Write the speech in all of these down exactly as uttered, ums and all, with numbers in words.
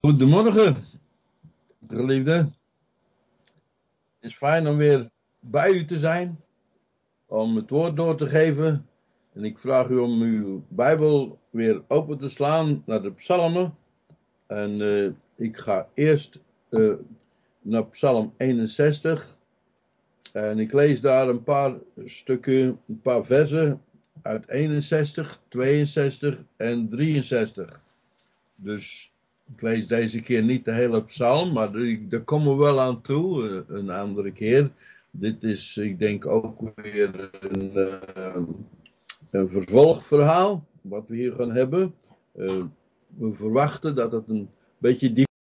Goedemorgen, geliefde. Het is fijn om weer bij u te zijn, om het woord door te geven. En ik vraag u om uw Bijbel weer open te slaan naar de psalmen. En uh, ik ga eerst uh, naar psalm eenenzestig. En ik lees daar een paar stukken, een paar versen uit eenenzestig, tweeënzestig en drieënzestig. Dus ik lees deze keer niet de hele psalm, maar daar komen we wel aan toe, een andere keer. Dit is, ik denk, ook weer een, uh, een vervolgverhaal, wat we hier gaan hebben. Uh, we verwachten dat het een beetje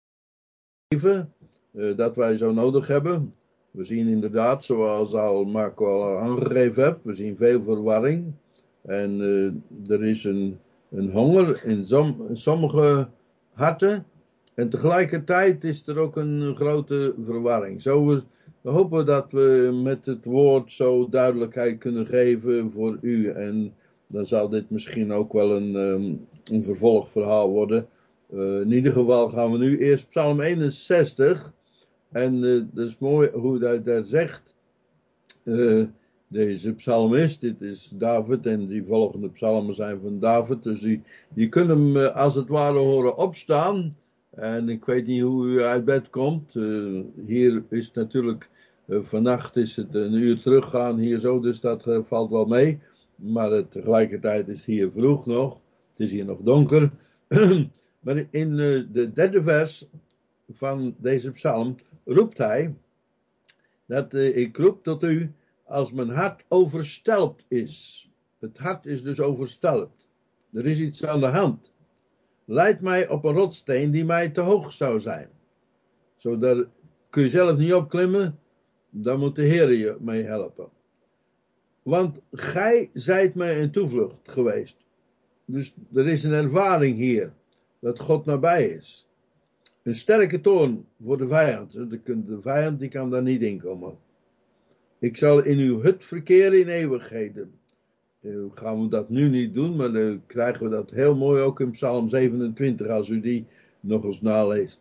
diep uh, dat wij zo nodig hebben. We zien inderdaad, zoals al Marco al aangegeven heeft, we zien veel verwarring. En uh, er is een, een honger in, som, in sommige harten. En tegelijkertijd is er ook een grote verwarring. Zo we, we hopen dat we met het woord zo duidelijkheid kunnen geven voor u. En dan zal dit misschien ook wel een, um, een vervolgverhaal worden. Uh, in ieder geval gaan we nu eerst psalm eenenzestig. En uh, dat is mooi hoe hij daar zegt. Uh, Deze psalmist, dit is David en die volgende psalmen zijn van David. Dus die, die kunnen hem uh, als het ware horen opstaan. En ik weet niet hoe u uit bed komt. Uh, hier is natuurlijk, uh, vannacht is het een uur teruggaan hier zo, dus dat uh, valt wel mee. Maar uh, tegelijkertijd is het hier vroeg nog. Het is hier nog donker. Maar in uh, de derde vers van deze psalm roept hij dat uh, ik roep tot u als mijn hart overstelpt is. Het hart is dus overstelpt. Er is iets aan de hand. Leid mij op een rotssteen die mij te hoog zou zijn. Zo daar kun je zelf niet opklimmen. Dan moet de Heer je mee helpen. Want gij zijt mij een toevlucht geweest. Dus er is een ervaring hier. Dat God nabij is. Een sterke toorn voor de vijand. De vijand die kan daar niet in komen. Ik zal in uw hut verkeren in eeuwigheden. Uh, gaan we dat nu niet doen, maar dan krijgen we dat heel mooi ook in psalm zevenentwintig, als u die nog eens naleest.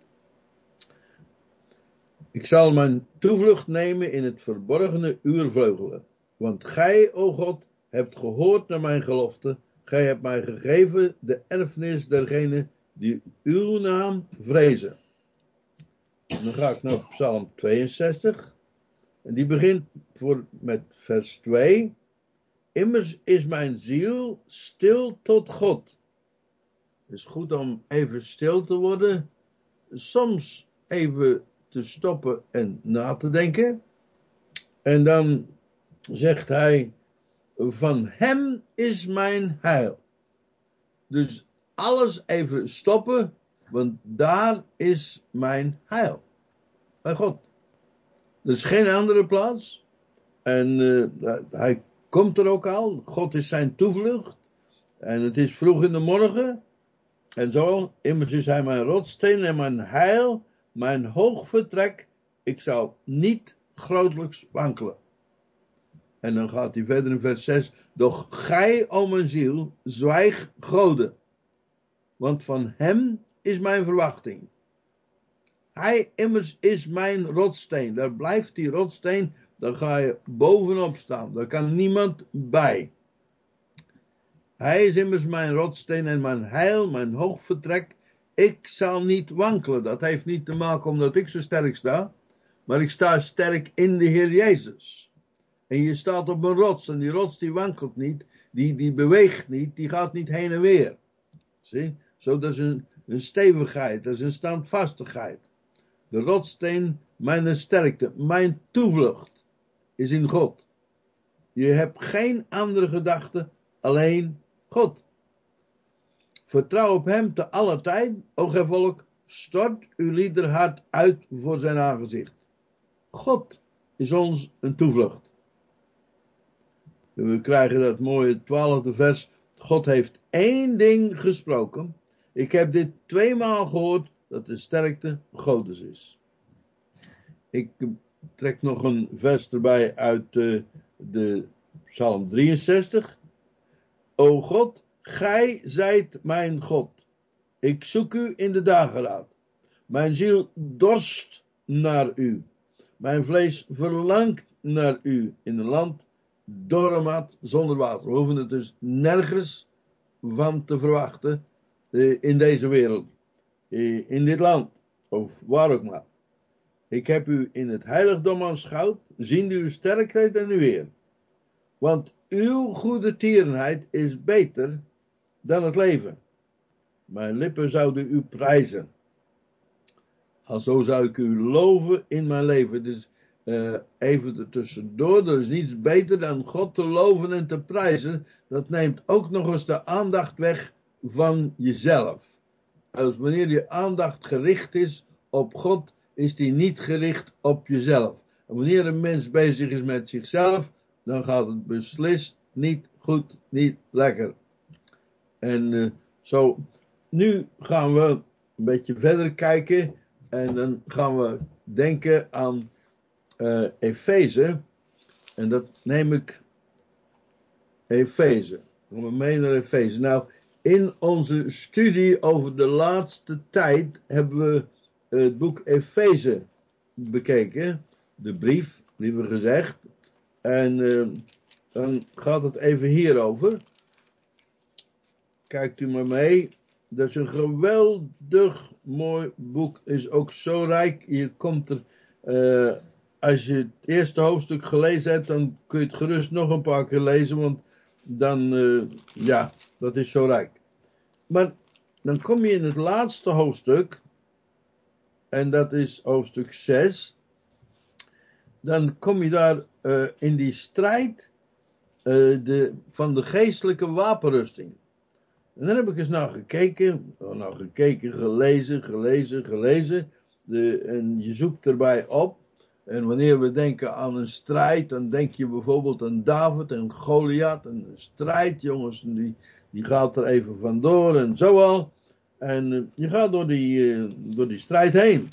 Ik zal mijn toevlucht nemen in het verborgene uur vleugelen. Want gij, o God, hebt gehoord naar mijn gelofte. Gij hebt mij gegeven de erfenis dergenen die uw naam vrezen. En dan ga ik naar psalm tweeënzestig. En die begint voor, met vers twee. Immers is mijn ziel stil tot God. Het is goed om even stil te worden. Soms even te stoppen en na te denken. En dan zegt hij, van hem is mijn heil. Dus alles even stoppen, want daar is mijn heil. Bij God. Er is geen andere plaats. En uh, hij komt er ook al. God is zijn toevlucht. En het is vroeg in de morgen. En zo, immers is hij mijn rotssteen en mijn heil, mijn hoog vertrek. Ik zal niet grotelijks wankelen. En dan gaat hij verder in vers zes. Doch gij, o mijn ziel, zwijg Gode. Want van hem is mijn verwachting. Hij immers is mijn rotssteen. Daar blijft die rotssteen. Dan ga je bovenop staan. Daar kan niemand bij. Hij is immers mijn rotssteen en mijn heil, mijn hoogvertrek. Ik zal niet wankelen. Dat heeft niet te maken omdat ik zo sterk sta. Maar ik sta sterk in de Heer Jezus. En je staat op een rots. En die rots die wankelt niet. Die, die beweegt niet. Die gaat niet heen en weer. Zie? Zo, dat is een, een stevigheid. Dat is een standvastigheid. De rotssteen, mijn sterkte. Mijn toevlucht is in God. Je hebt geen andere gedachte. Alleen God. Vertrouw op hem te aller tijd, o gij volk, stort uw liederhart uit voor zijn aangezicht. God is ons een toevlucht. We krijgen dat mooie twaalfde vers. God heeft één ding gesproken. Ik heb dit tweemaal gehoord, dat de sterkte Godes is. Ik trek nog een vers erbij uit de, de psalm drieënzestig. O God, gij zijt mijn God. Ik zoek u in de dageraad. Mijn ziel dorst naar u. Mijn vlees verlangt naar u in een land doormat zonder water. We hoeven het dus nergens van te verwachten uh, in deze wereld. Uh, in dit land. Of waar ook maar. Ik heb u in het heiligdom aanschouwd, ziende uw sterkheid en uw eer. Want uw goede tierenheid is beter dan het leven. Mijn lippen zouden u prijzen. Alzo zou ik u loven in mijn leven. Dus uh, even ertussendoor, er is niets beter dan God te loven en te prijzen. Dat neemt ook nog eens de aandacht weg van jezelf. Als wanneer je aandacht gericht is op God, is die niet gericht op jezelf. En wanneer een mens bezig is met zichzelf, dan gaat het beslist niet goed, niet lekker. En uh, zo, nu gaan we een beetje verder kijken. En dan gaan we denken aan uh, Efeze. En dat neem ik Efeze. We gaan mee naar Efeze. Nou, in onze studie over de laatste tijd hebben we het boek Efeze bekeken. De brief, liever gezegd. En uh, dan gaat het even hierover. Kijkt u maar mee. Dat is een geweldig mooi boek. Is ook zo rijk. Je komt er. Uh, als je het eerste hoofdstuk gelezen hebt, dan kun je het gerust nog een paar keer lezen. Want dan, uh, ja, dat is zo rijk. Maar dan kom je in het laatste hoofdstuk. En dat is hoofdstuk zes. Dan kom je daar uh, in die strijd uh, de, van de geestelijke wapenrusting. En dan heb ik eens naar gekeken, naar gekeken, gelezen, gelezen, gelezen. De, en je zoekt erbij op. En wanneer we denken aan een strijd, dan denk je bijvoorbeeld aan David en Goliath. En een strijd, jongens, die, die gaat er even vandoor en zo al. En uh, je gaat door die, uh, door die strijd heen.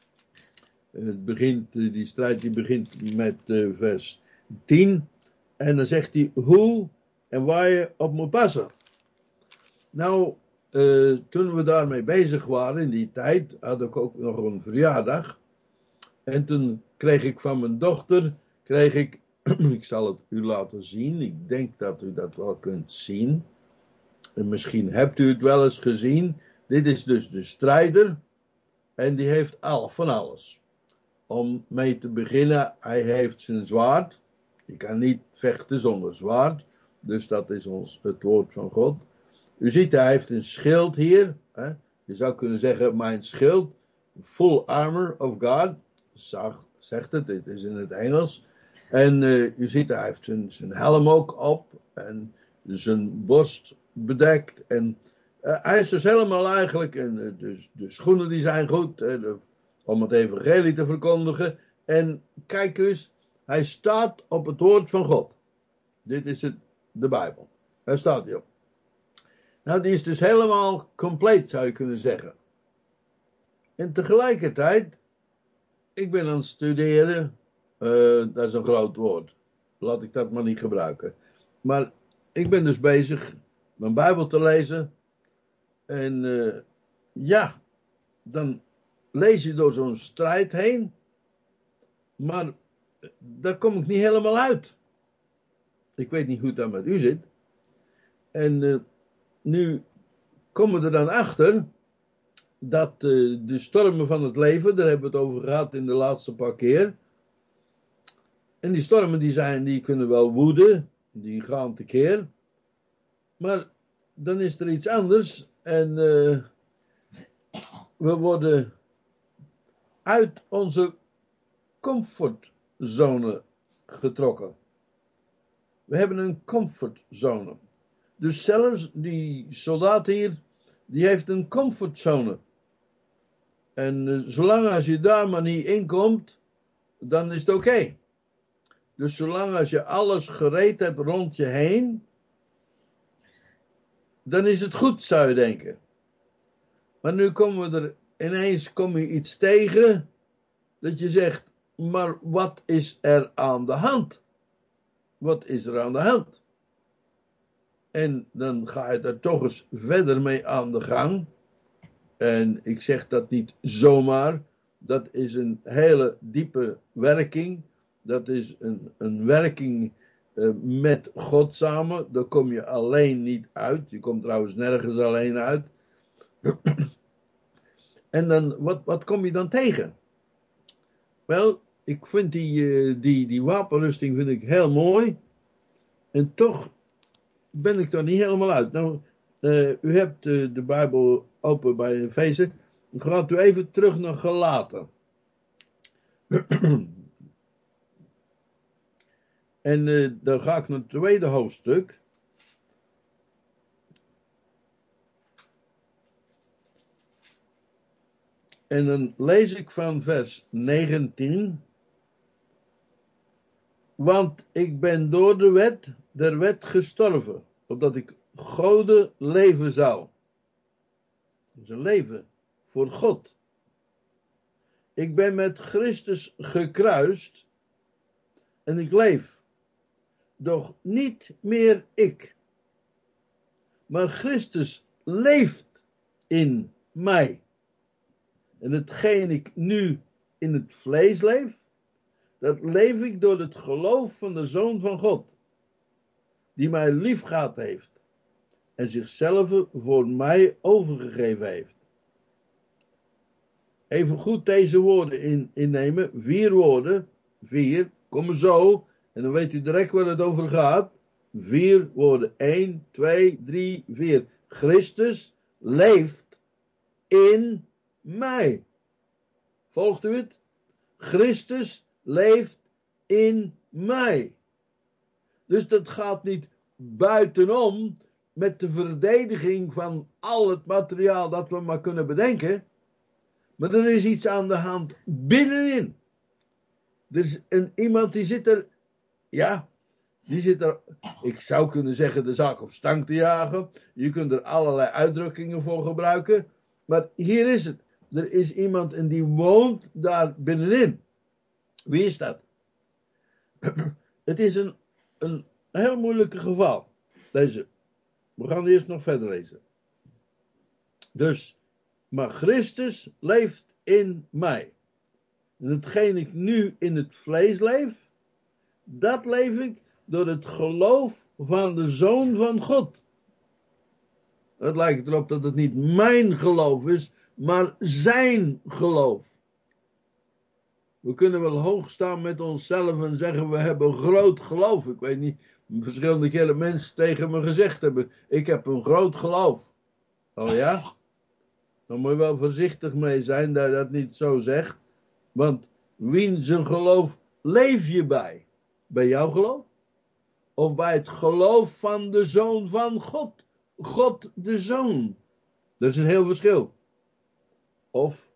Het begint, die strijd die begint met uh, vers tien. En dan zegt hij hoe en waar je op moet passen. Nou, uh, toen we daarmee bezig waren in die tijd, had ik ook nog een verjaardag. En toen kreeg ik van mijn dochter, kreeg ik, ik zal het u laten zien, ik denk dat u dat wel kunt zien. En misschien hebt u het wel eens gezien. Dit is dus de strijder en die heeft al van alles. Om mee te beginnen, hij heeft zijn zwaard. Je kan niet vechten zonder zwaard. Dus dat is ons, het woord van God. U ziet, hij heeft een schild hier. Hè? Je zou kunnen zeggen, mijn schild. Full armor of God. Zegt het, dit is in het Engels. En uh, u ziet, hij heeft zijn, zijn helm ook op. En zijn borst bedekt. En uh, hij is dus helemaal eigenlijk. En uh, de, de schoenen die zijn goed. Uh, de, om het evangelie te verkondigen. En kijk eens, hij staat op het woord van God. Dit is het, de Bijbel. Daar staat hij op. Nou, die is dus helemaal compleet, zou je kunnen zeggen. En tegelijkertijd, ik ben aan het studeren, uh, dat is een groot woord. Laat ik dat maar niet gebruiken. Maar ik ben dus bezig mijn Bijbel te lezen. En uh, ja, dan lees je door zo'n strijd heen. Maar daar kom ik niet helemaal uit. Ik weet niet hoe het dan met u zit. En uh, nu komen we er dan achter dat uh, de stormen van het leven, daar hebben we het over gehad in de laatste paar keer. En die stormen die zijn, die kunnen wel woeden, die gaan tekeer. Maar dan is er iets anders en uh, we worden uit onze comfortzone getrokken. We hebben een comfortzone. Dus zelfs die soldaat hier, die heeft een comfortzone. En uh, zolang als je daar maar niet in komt, dan is het oké. Okay. Dus zolang als je alles gereed hebt rond je heen, dan is het goed, zou je denken. Maar nu komen we er, ineens kom je iets tegen, dat je zegt, maar wat is er aan de hand? Wat is er aan de hand? En dan ga je daar toch eens verder mee aan de gang. En ik zeg dat niet zomaar. Dat is een hele diepe werking. Dat is een, een werking uh, met God samen. Daar kom je alleen niet uit. Je komt trouwens nergens alleen uit. En dan, wat, wat kom je dan tegen? Wel, ik vind die, uh, die, die wapenrusting vind ik heel mooi. En toch ben ik er niet helemaal uit. Nou, uh, u hebt uh, de Bijbel open bij Efeze. Gaat u even terug naar Galaten. En uh, dan ga ik naar het tweede hoofdstuk. En dan lees ik van vers negentien. Want ik ben door de wet der wet gestorven, opdat ik Gode leven zou. Dus een leven voor God. Ik ben met Christus gekruist en ik leef. Doch niet meer ik. Maar Christus leeft in mij. En hetgeen ik nu in het vlees leef, dat leef ik door het geloof van de Zoon van God. Die mij liefgehad heeft. En zichzelf voor mij overgegeven heeft. Even goed deze woorden in, innemen. Vier woorden. Vier. Komen zo. En dan weet u direct waar het over gaat. Vier woorden. Eén, twee, drie, vier. Christus leeft in mij. Volgt u het? Christus leeft in mij. Dus dat gaat niet buitenom met de verdediging van al het materiaal dat we maar kunnen bedenken. Maar er is iets aan de hand binnenin. Er is een, iemand die zit er, ja, die zit er, ik zou kunnen zeggen de zaak op stang te jagen. Je kunt er allerlei uitdrukkingen voor gebruiken. Maar hier is het. Er is iemand en die woont daar binnenin. Wie is dat? Het is een, een heel moeilijke geval. Deze. We gaan eerst nog verder lezen. Dus, maar Christus leeft in mij. En hetgeen ik nu in het vlees leef, dat leef ik door het geloof van de Zoon van God. Het lijkt erop dat het niet mijn geloof is, maar zijn geloof. We kunnen wel hoog staan met onszelf en zeggen we hebben groot geloof. Ik weet niet, verschillende keren mensen tegen me gezegd hebben, ik heb een groot geloof. Oh ja? Dan moet je wel voorzichtig mee zijn dat je dat niet zo zegt. Want wie zijn geloof leef je bij? Bij jouw geloof? Of bij het geloof van de Zoon van God? God de Zoon. Dat is een heel verschil. Of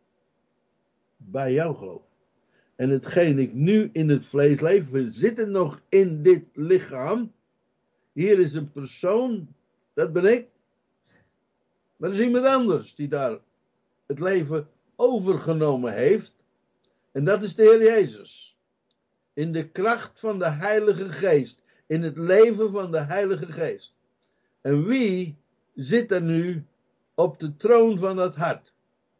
bij jouw geloof. En hetgeen ik nu in het vlees leef, we zitten nog in dit lichaam. Hier is een persoon, dat ben ik. Maar er is iemand anders die daar het leven overgenomen heeft. En dat is de Heer Jezus. In de kracht van de Heilige Geest. In het leven van de Heilige Geest. En wie zit er nu op de troon van dat hart?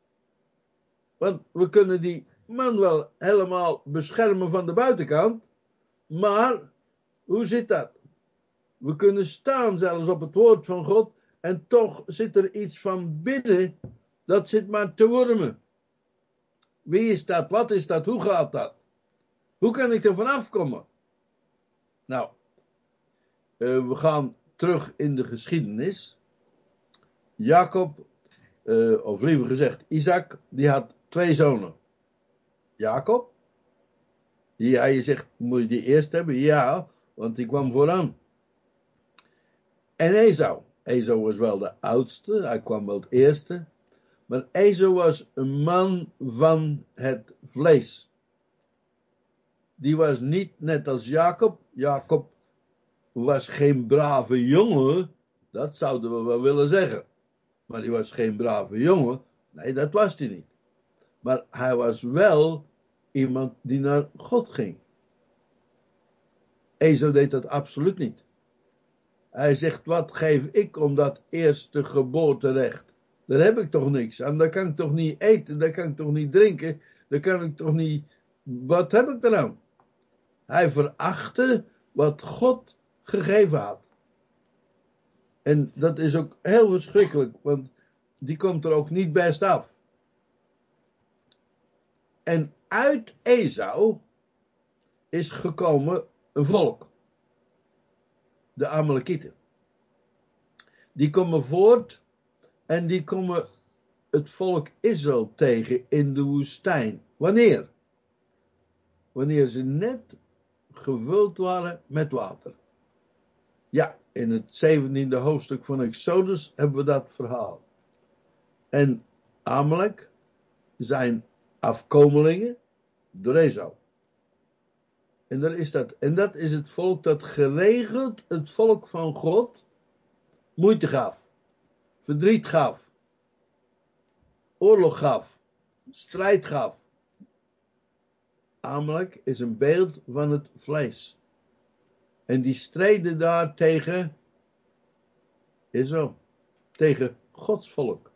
Want we kunnen die man wel helemaal beschermen van de buitenkant. Maar hoe zit dat? We kunnen staan zelfs op het woord van God. En toch zit er iets van binnen. Dat zit maar te wormen. Wie is dat? Wat is dat? Hoe gaat dat? Hoe kan ik er vanaf komen? Nou, uh, we gaan terug in de geschiedenis. Jacob, uh, of liever gezegd Isaac, die had twee zonen. Jacob. Ja, je zegt, moet je die eerst hebben? Ja, want die kwam vooraan. En Esau. Esau was wel de oudste, hij kwam wel het eerste. Maar Esau was een man van het vlees. Die was niet net als Jacob. Jacob was geen brave jongen. Dat zouden we wel willen zeggen. Maar hij was geen brave jongen. Nee, dat was hij niet. Maar hij was wel iemand die naar God ging. Esau deed dat absoluut niet. Hij zegt, wat geef ik om dat eerste geboorterecht? Daar heb ik toch niks aan. Daar kan ik toch niet eten. Daar kan ik toch niet drinken. Daar kan ik toch niet... Wat heb ik eraan? Hij verachtte wat God gegeven had. En dat is ook heel verschrikkelijk. Want die komt er ook niet best af. En uit Esau is gekomen een volk. De Amalekieten. Die komen voort en die komen het volk Israël tegen in de woestijn. Wanneer? Wanneer ze net gevuld waren met water. Ja, in het zeventiende hoofdstuk van Exodus hebben we dat verhaal. En Amalek zijn afkomelingen door Esau. En dat is dat. En dat is het volk dat geregeld het volk van God moeite gaf. Verdriet gaf. Oorlog gaf. Strijd gaf. Amalek is een beeld van het vlees. En die streden daar tegen Israël. Tegen Gods volk.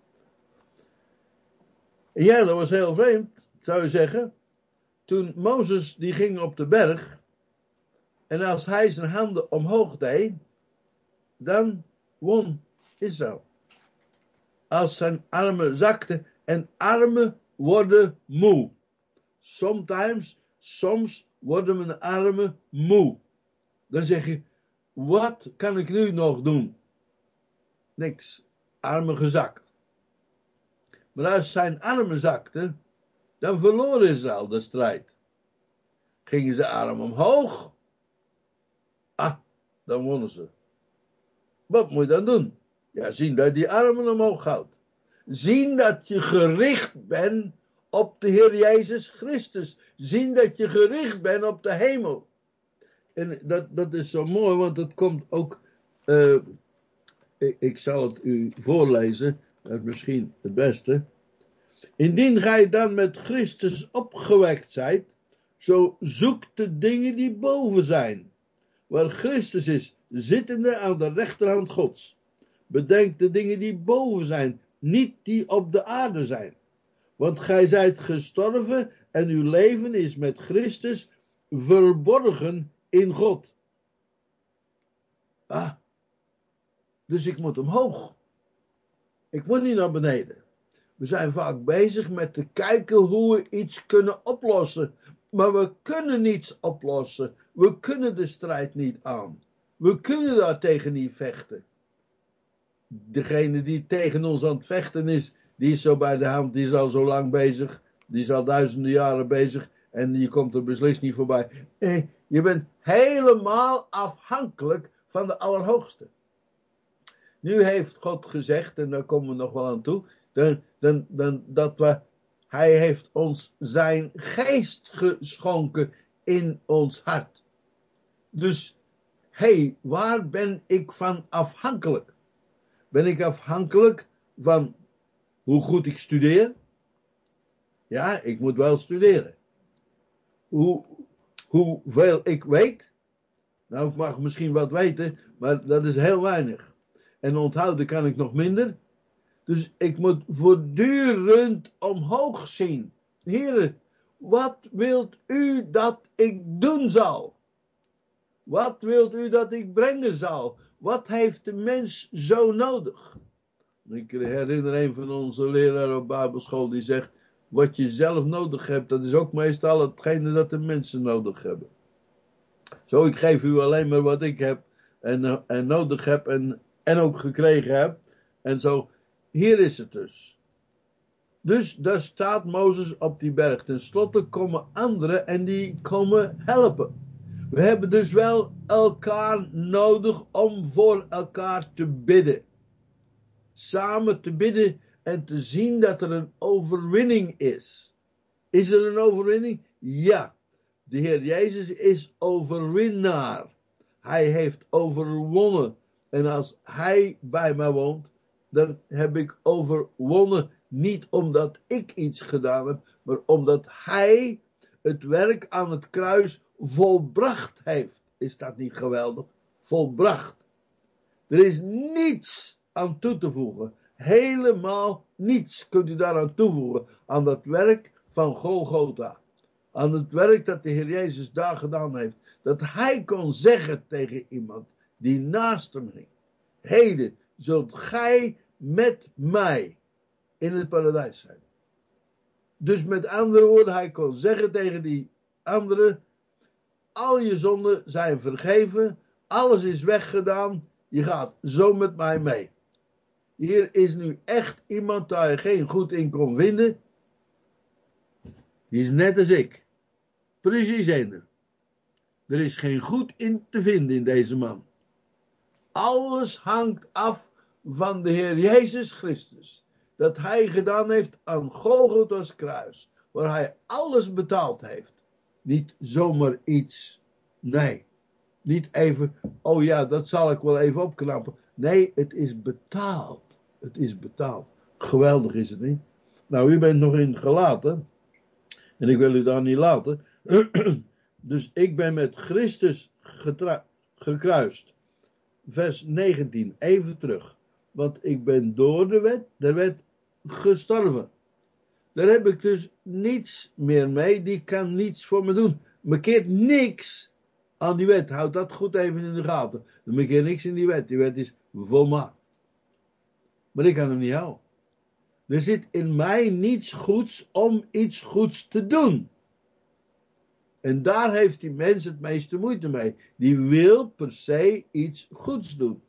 En ja, dat was heel vreemd, zou je zeggen. Toen Mozes die ging op de berg. En als hij zijn handen omhoog deed. Dan won Israël. Als zijn armen zakten. En armen worden moe. Sometimes, soms worden mijn armen moe. Dan zeg je, wat kan ik nu nog doen? Niks. Armen gezakt. Maar als zijn armen zakten, dan verloor Israël de strijd. Gingen ze armen omhoog? Ah, dan wonnen ze. Wat moet je dan doen? Ja, zien dat je die armen omhoog houdt. Zien dat je gericht bent op de Heer Jezus Christus. Zien dat je gericht bent op de hemel. En dat, dat is zo mooi, want dat komt ook... Uh, ik, ik zal het u voorlezen. Dat is misschien het beste. Indien gij dan met Christus opgewekt zijt, zo zoekt de dingen die boven zijn. Waar Christus is, zittende aan de rechterhand Gods. Bedenk de dingen die boven zijn, niet die op de aarde zijn. Want gij zijt gestorven en uw leven is met Christus verborgen in God. Ah, dus ik moet omhoog. Ik moet niet naar beneden. We zijn vaak bezig met te kijken hoe we iets kunnen oplossen. Maar we kunnen niets oplossen. We kunnen de strijd niet aan. We kunnen daartegen niet vechten. Degene die tegen ons aan het vechten is, die is zo bij de hand, die is al zo lang bezig. Die is al duizenden jaren bezig. En je komt er beslist niet voorbij. Eh, je bent helemaal afhankelijk van de Allerhoogste. Nu heeft God gezegd, en daar komen we nog wel aan toe, dan, dan, dan, dat we, hij heeft ons zijn geest geschonken in ons hart. Dus, hé, hey, waar ben ik van afhankelijk? Ben ik afhankelijk van hoe goed ik studeer? Ja, ik moet wel studeren. Hoe, hoeveel ik weet? Nou, ik mag misschien wat weten, maar dat is heel weinig. En onthouden kan ik nog minder. Dus ik moet voortdurend omhoog zien. Heere, wat wilt u dat ik doen zal? Wat wilt u dat ik brengen zal? Wat heeft de mens zo nodig? Ik herinner een van onze leraren op Bijbelschool die zegt, wat je zelf nodig hebt, dat is ook meestal hetgene dat de mensen nodig hebben. Zo, ik geef u alleen maar wat ik heb en, en nodig heb en, en ook gekregen heb. En zo, hier is het dus. Dus daar staat Mozes op die berg. Ten slotte komen anderen en die komen helpen. We hebben dus wel elkaar nodig om voor elkaar te bidden. Samen te bidden en te zien dat er een overwinning is. Is er een overwinning? Ja. De Heer Jezus is overwinnaar. Hij heeft overwonnen. En als Hij bij mij woont, dan heb ik overwonnen. Niet omdat ik iets gedaan heb, maar omdat Hij het werk aan het kruis volbracht heeft. Is dat niet geweldig? Volbracht. Er is niets aan toe te voegen. helemaal niets kunt u daaraan toevoegen. Aan dat werk van Golgotha. Aan het werk dat de Heer Jezus daar gedaan heeft. Dat hij kon zeggen tegen iemand die naast hem ging. Heden zult gij met mij in het paradijs zijn. Dus met andere woorden, hij kon zeggen tegen die anderen. Al je zonden zijn vergeven. Alles is weggedaan. Je gaat zo met mij mee. Hier is nu echt iemand waar je geen goed in kon vinden. Die is net als ik. Precies eender. Er is geen goed in te vinden in deze man. Alles hangt af van de Heer Jezus Christus. Dat hij gedaan heeft aan Golgotha's kruis. Waar hij alles betaald heeft. Niet zomaar iets. Nee. Niet even, oh ja, dat zal ik wel even opknappen. Nee, het is betaald. Het is betaald. Geweldig is het niet? Nou, u bent nog in Galaten. En ik wil u daar niet laten. Dus ik ben met Christus getra- gekruist. Vers negentien, even terug. Want ik ben door de wet, de wet gestorven. Daar heb ik dus niets meer mee. Die kan niets voor me doen. Me keert niks aan die wet. Houd dat goed even in de gaten. Me keert niks in die wet. Die wet is volmaakt. Maar ik kan hem niet houden. Er zit in mij niets goeds om iets goeds te doen. En daar heeft die mens het meeste moeite mee. Die wil per se iets goeds doen.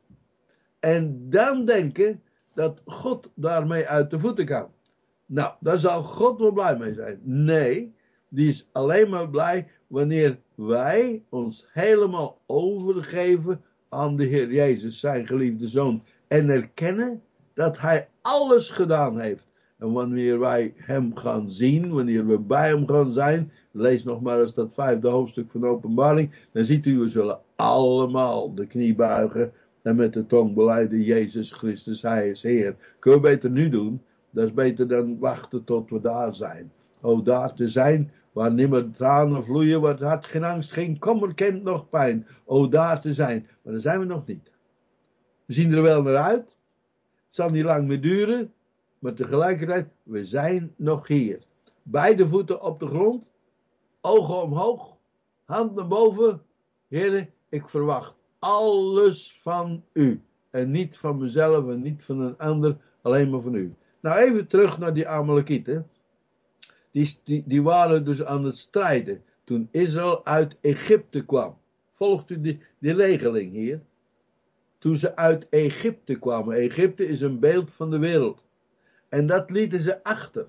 En dan denken dat God daarmee uit de voeten kan. Nou, daar zal God wel blij mee zijn. Nee, die is alleen maar blij wanneer wij ons helemaal overgeven aan de Heer Jezus, zijn geliefde Zoon. En erkennen dat Hij alles gedaan heeft. En wanneer wij Hem gaan zien, wanneer we bij Hem gaan zijn, lees nog maar eens dat vijfde hoofdstuk van de Openbaring, dan ziet u, we zullen allemaal de knie buigen en met de tong belijden, Jezus Christus, Hij is Heer. Kunnen we beter nu doen? Dat is beter dan wachten tot we daar zijn. O, daar te zijn, waar nimmer tranen vloeien, waar het hart geen angst, geen kommer kent, nog pijn. O, daar te zijn. Maar daar zijn we nog niet. We zien er wel naar uit. Het zal niet lang meer duren. Maar tegelijkertijd, we zijn nog hier. Beide voeten op de grond. Ogen omhoog. Hand naar boven. Heer, ik verwacht alles van u. En niet van mezelf en niet van een ander. Alleen maar van u. Nou, even terug naar die Amalekieten. Die, die, die waren dus aan het strijden. Toen Israël uit Egypte kwam. Volgt u die, die regeling hier? Toen ze uit Egypte kwamen. Egypte is een beeld van de wereld. En dat lieten ze achter.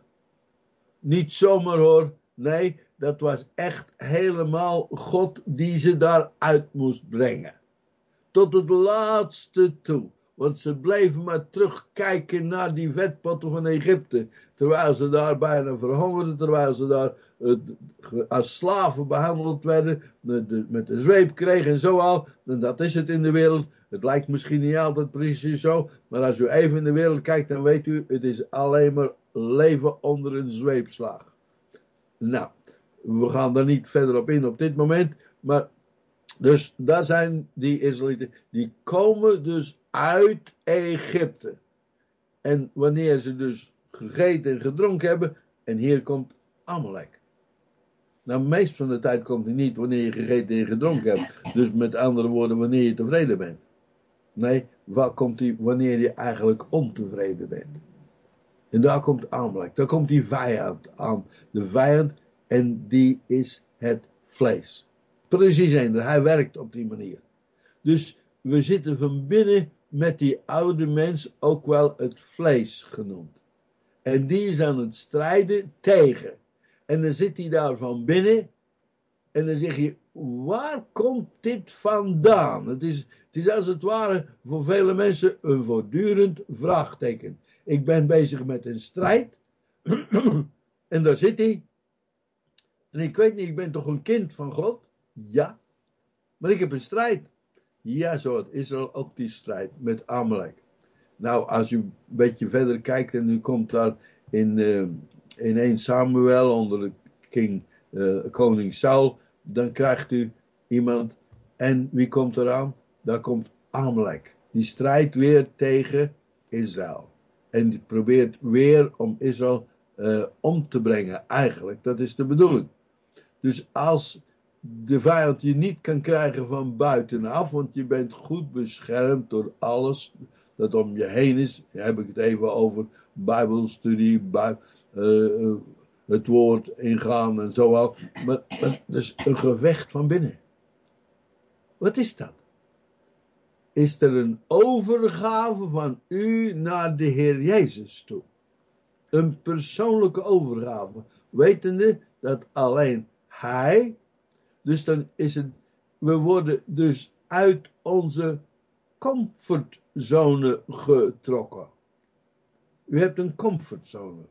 Niet zomaar hoor. Nee, dat was echt helemaal God die ze daaruit moest brengen. Tot het laatste toe. Want ze bleven maar terugkijken naar die vetpotten van Egypte. Terwijl ze daar bijna verhongerden. Terwijl ze daar uh, als slaven behandeld werden. De, met de zweep kregen en zo al. En dat is het in de wereld. Het lijkt misschien niet altijd precies zo. Maar als u even in de wereld kijkt, dan weet u. Het is alleen maar leven onder een zweepslag. Nou, we gaan daar niet verder op in op dit moment. Maar dus daar zijn die Israëlieten. Die komen dus uit Egypte. En wanneer ze dus gegeten en gedronken hebben. En hier komt Amalek. Nou, meest van de tijd komt hij niet wanneer je gegeten en gedronken hebt. Dus met andere woorden, wanneer je tevreden bent. Nee, waar komt hij wanneer je eigenlijk ontevreden bent. En daar komt Amalek. Daar komt die vijand aan. De vijand, en die is het vlees. Precies eender, hij werkt op die manier. Dus we zitten van binnen met die oude mens, ook wel het vlees genoemd. En die is aan het strijden tegen. En dan zit hij daar van binnen. En dan zeg je, waar komt dit vandaan? Het is, het is als het ware voor vele mensen een voortdurend vraagteken. Ik ben bezig met een strijd. En daar zit hij. En ik weet niet, ik ben toch een kind van God? Ja. Maar ik heb een strijd. Ja, zo is er ook die strijd met Amalek. Nou, als u een beetje verder kijkt en u komt daar in, uh, in één Samuel onder de king, uh, koning Saul, dan krijgt u iemand. En wie komt eraan? Daar komt Amalek. Die strijdt weer tegen Israël. En die probeert weer om Israël uh, om te brengen. Eigenlijk, dat is de bedoeling. Dus als de vijand je niet kan krijgen van buitenaf, want je bent goed beschermd door alles dat om je heen is. Dan heb ik het even over bijbelstudie, bij, uh, het woord ingaan en zo al. Maar, maar het is een gevecht van binnen. Wat is dat? Is er een overgave van u naar de Heer Jezus toe? Een persoonlijke overgave. Wetende dat alleen Hij, dus dan is het, we worden dus uit onze comfortzone getrokken. U hebt een comfortzone.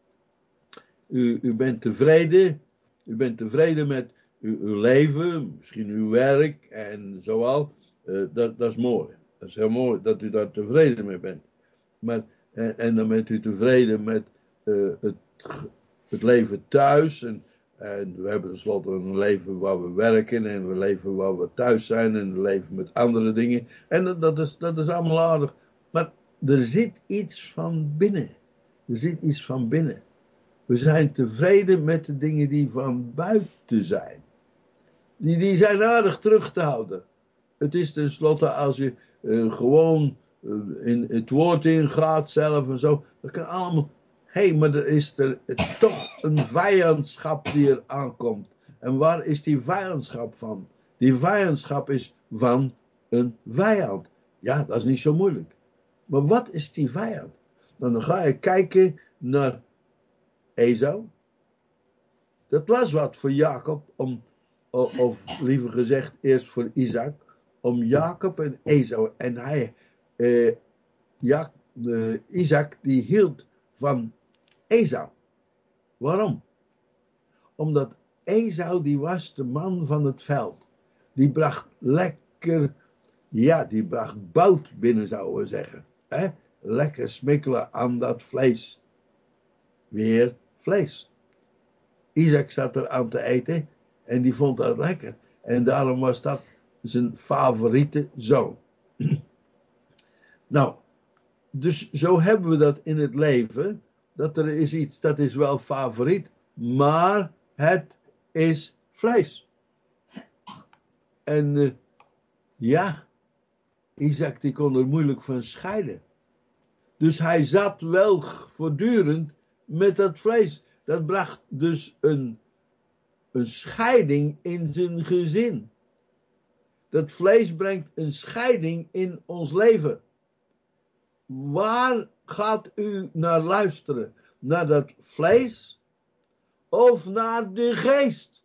U, u bent tevreden, u bent tevreden met uw, uw leven, misschien uw werk en zoal. Uh, dat, dat is mooi. Dat is heel mooi dat u daar tevreden mee bent. Maar, en, en dan bent u tevreden met uh, het, het leven thuis. En, en we hebben tenslotte een leven waar we werken. En we leven waar we thuis zijn. En we leven met andere dingen. En dat, dat, is, dat is allemaal aardig. Maar er zit iets van binnen. Er zit iets van binnen. We zijn tevreden met de dingen die van buiten zijn. Die, die zijn aardig terug te houden. Het is tenslotte als je uh, gewoon uh, in het woord ingaat zelf en zo. Dat kan allemaal. Hé, hey, maar er is er toch een vijandschap die er aankomt. En waar is die vijandschap van? Die vijandschap is van een vijand. Ja, dat is niet zo moeilijk. Maar wat is die vijand? Nou, dan ga je kijken naar Esau. Dat was wat voor Jacob, om, of liever gezegd eerst voor Isaac. Om Jacob en Esau. En hij, eh, ja, eh, Isaac, die hield van Esau. Waarom? Omdat Esau, die was de man van het veld. Die bracht lekker, ja, die bracht bout binnen, zouden we zeggen. Hè? Lekker smikkelen aan dat vlees. Weer vlees. Isaac zat er aan te eten en die vond dat lekker. En daarom was dat zijn favoriete zoon. Nou, dus zo hebben we dat in het leven. Dat er is iets, dat is wel favoriet, maar het is vlees. En uh, ja, Isaac die kon er moeilijk van scheiden. Dus hij zat wel voortdurend met dat vlees. Dat bracht dus een, een scheiding in zijn gezin. Dat vlees brengt een scheiding in ons leven. Waar gaat u naar luisteren? Naar dat vlees of naar de geest?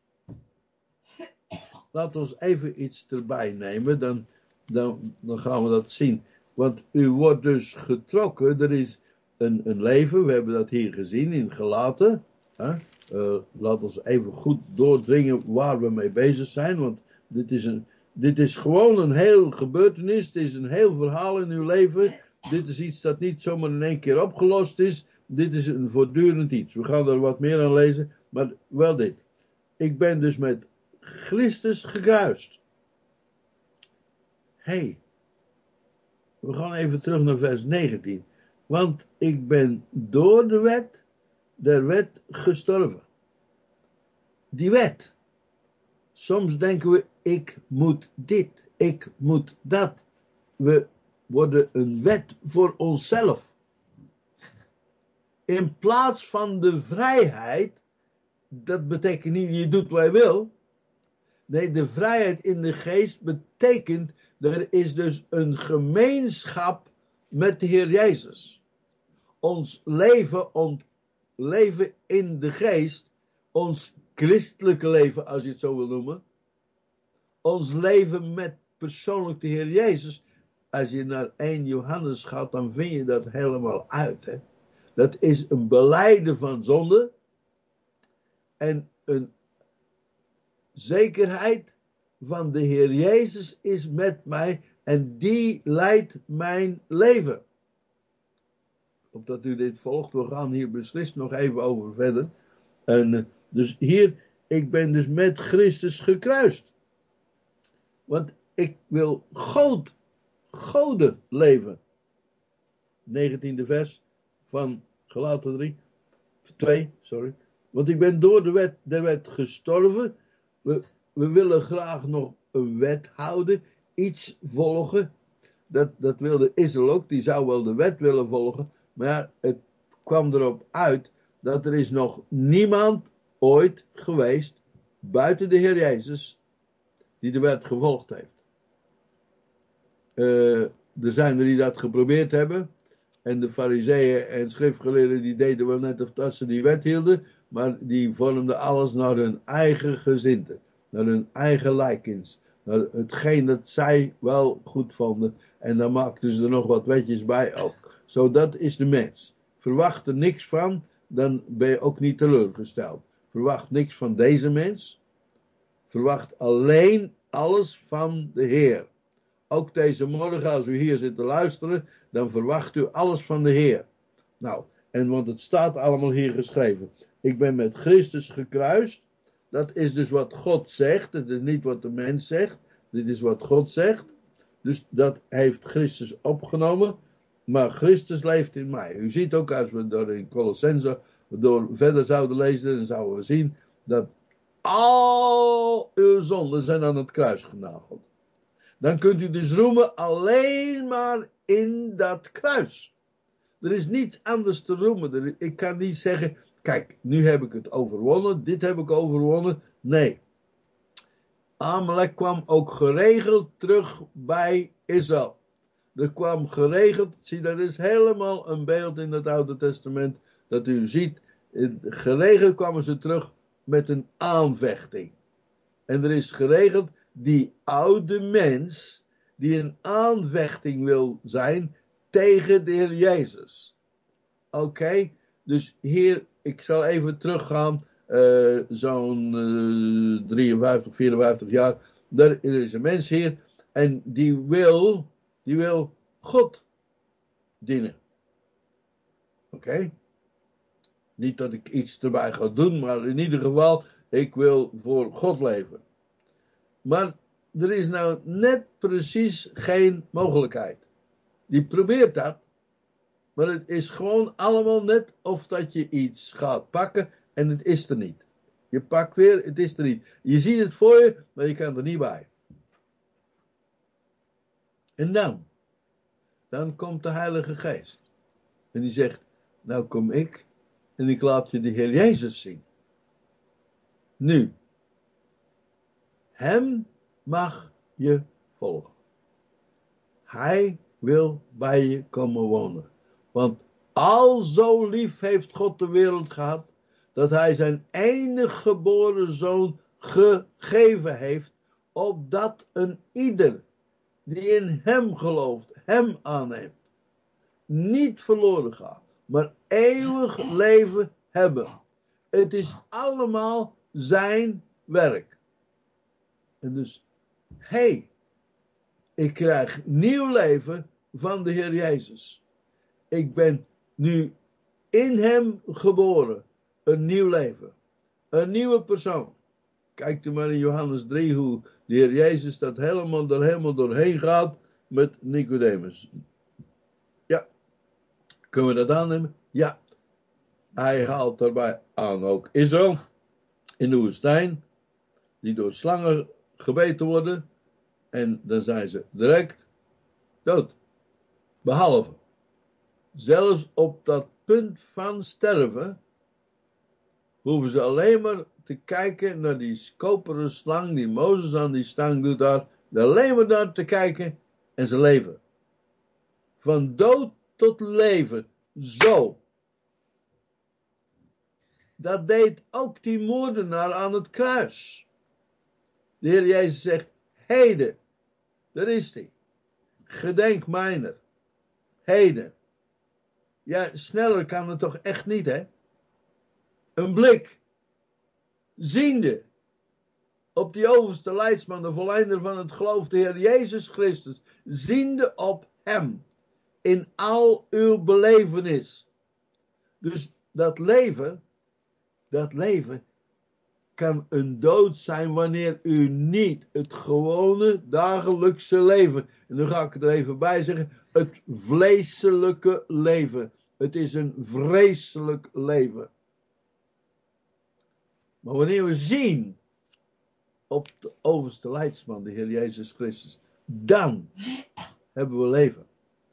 Laat ons even iets erbij nemen, dan, dan, dan gaan we dat zien. Want u wordt dus getrokken, er is een, een leven, we hebben dat hier gezien in Galaten. Hè? Uh, laat ons even goed doordringen waar we mee bezig zijn, want dit is, een, dit is gewoon een heel gebeurtenis, het is een heel verhaal in uw leven. Dit is iets dat niet zomaar in één keer opgelost is, dit is een voortdurend iets. We gaan er wat meer aan lezen, maar wel dit. Ik ben dus met Christus gekruist. Hé, hey, we gaan even terug naar vers negentien. Want ik ben door de wet der wet gestorven. Die wet. Soms denken we, ik moet dit, ik moet dat. We worden een wet voor onszelf. In plaats van de vrijheid, dat betekent niet je doet wat je wil. Nee, de vrijheid in de geest betekent, er is dus een gemeenschap met de Heer Jezus. Ons leven, ons leven in de geest, ons christelijke leven, als je het zo wil noemen. Ons leven met persoonlijk de Heer Jezus. Als je naar eerste Johannes gaat, dan vind je dat helemaal uit. Hè? Dat is een belijden van zonde. En een zekerheid van de Heer Jezus is met mij. En die leidt mijn leven. Opdat u dit volgt, we gaan hier beslist nog even over verder. En dus hier, ik ben dus met Christus gekruist. Want ik wil God, Goden leven. negentiende vers. van Galaten drie, twee, sorry. Want ik ben door de wet, de wet gestorven. We, we willen graag nog een wet houden, iets volgen. Dat, dat wilde Israël ook, die zou wel de wet willen volgen. Maar het kwam erop uit dat er is nog niemand ooit geweest, buiten de Heer Jezus, die de wet gevolgd heeft. Uh, er zijn er die dat geprobeerd hebben. En de fariseeën en schriftgeleerden die deden wel net of dat ze die wet hielden. Maar die vormden alles naar hun eigen gezinte. Naar hun eigen lijkens. Naar hetgeen dat zij wel goed vonden. En dan maakten ze er nog wat wetjes bij ook. Zo dat is de mens. Verwacht er niks van. Dan ben je ook niet teleurgesteld. Verwacht niks van deze mens. Verwacht alleen alles van de Heer. Ook deze morgen, als u hier zit te luisteren, dan verwacht u alles van de Heer. Nou, en want het staat allemaal hier geschreven. Ik ben met Christus gekruist. Dat is dus wat God zegt. Het is niet wat de mens zegt. Dit is wat God zegt. Dus dat heeft Christus opgenomen. Maar Christus leeft in mij. U ziet ook als we door in Colossense door verder zouden lezen, dan zouden we zien dat al uw zonden zijn aan het kruis genageld. Dan kunt u dus roemen alleen maar in dat kruis. Er is niets anders te roemen. Ik kan niet zeggen, kijk, nu heb ik het overwonnen, dit heb ik overwonnen. Nee. Amalek kwam ook geregeld terug bij Israël. Er kwam geregeld, zie dat is helemaal een beeld in het Oude Testament, dat u ziet, geregeld kwamen ze terug met een aanvechting. En er is geregeld die oude mens die een aanvechting wil zijn tegen de Heer Jezus. Oké, okay? Dus hier, ik zal even teruggaan, uh, zo'n uh, drieënvijftig, vierenvijftig jaar. Er, er is een mens hier en die wil, die wil God dienen. Oké? Okay? Niet dat ik iets erbij ga doen, maar in ieder geval, ik wil voor God leven. Maar er is nou net precies geen mogelijkheid. Die probeert dat. Maar het is gewoon allemaal net of dat je iets gaat pakken en het is er niet. Je pakt weer, het is er niet. Je ziet het voor je, maar je kan er niet bij. En dan? Dan komt de Heilige Geest. En die zegt, nou kom ik en ik laat je de Heer Jezus zien. Nu. Hem mag je volgen. Hij wil bij je komen wonen. Want al zo lief heeft God de wereld gehad, dat hij zijn enige geboren zoon gegeven heeft, opdat een ieder die in hem gelooft, hem aanneemt, niet verloren gaat, maar eeuwig leven hebben. Het is allemaal zijn werk. En dus, hé, hey, ik krijg nieuw leven van de Heer Jezus. Ik ben nu in hem geboren. Een nieuw leven. Een nieuwe persoon. Kijkt u maar in Johannes drie hoe de Heer Jezus dat helemaal er helemaal doorheen gaat met Nicodemus. Ja. Kunnen we dat aannemen? Ja. Hij haalt daarbij aan ook Israël in de woestijn, die door slangen gebeten worden. En dan zijn ze direct dood. Behalve. Zelfs op dat punt van sterven, hoeven ze alleen maar te kijken naar die koperen slang die Mozes aan die stang doet daar. Alleen maar naar te kijken en ze leven. Van dood tot leven. Zo. Dat deed ook die moordenaar aan het kruis. De Heer Jezus zegt, heden, daar is hij. Gedenk mijner. Heden. Ja, sneller kan het toch echt niet, hè? Een blik. Ziende. Op die overste leidsman, de volleinder van het geloof, de Heer Jezus Christus. Ziende op hem. In al uw belevenis. Dus dat leven, dat leven kan een dood zijn wanneer u niet het gewone dagelijkse leven, en nu ga ik het er even bij zeggen, het vleeselijke leven, Het is een vreselijk leven. Maar wanneer we zien op de overste leidsman, de Heer Jezus Christus, dan hebben we leven.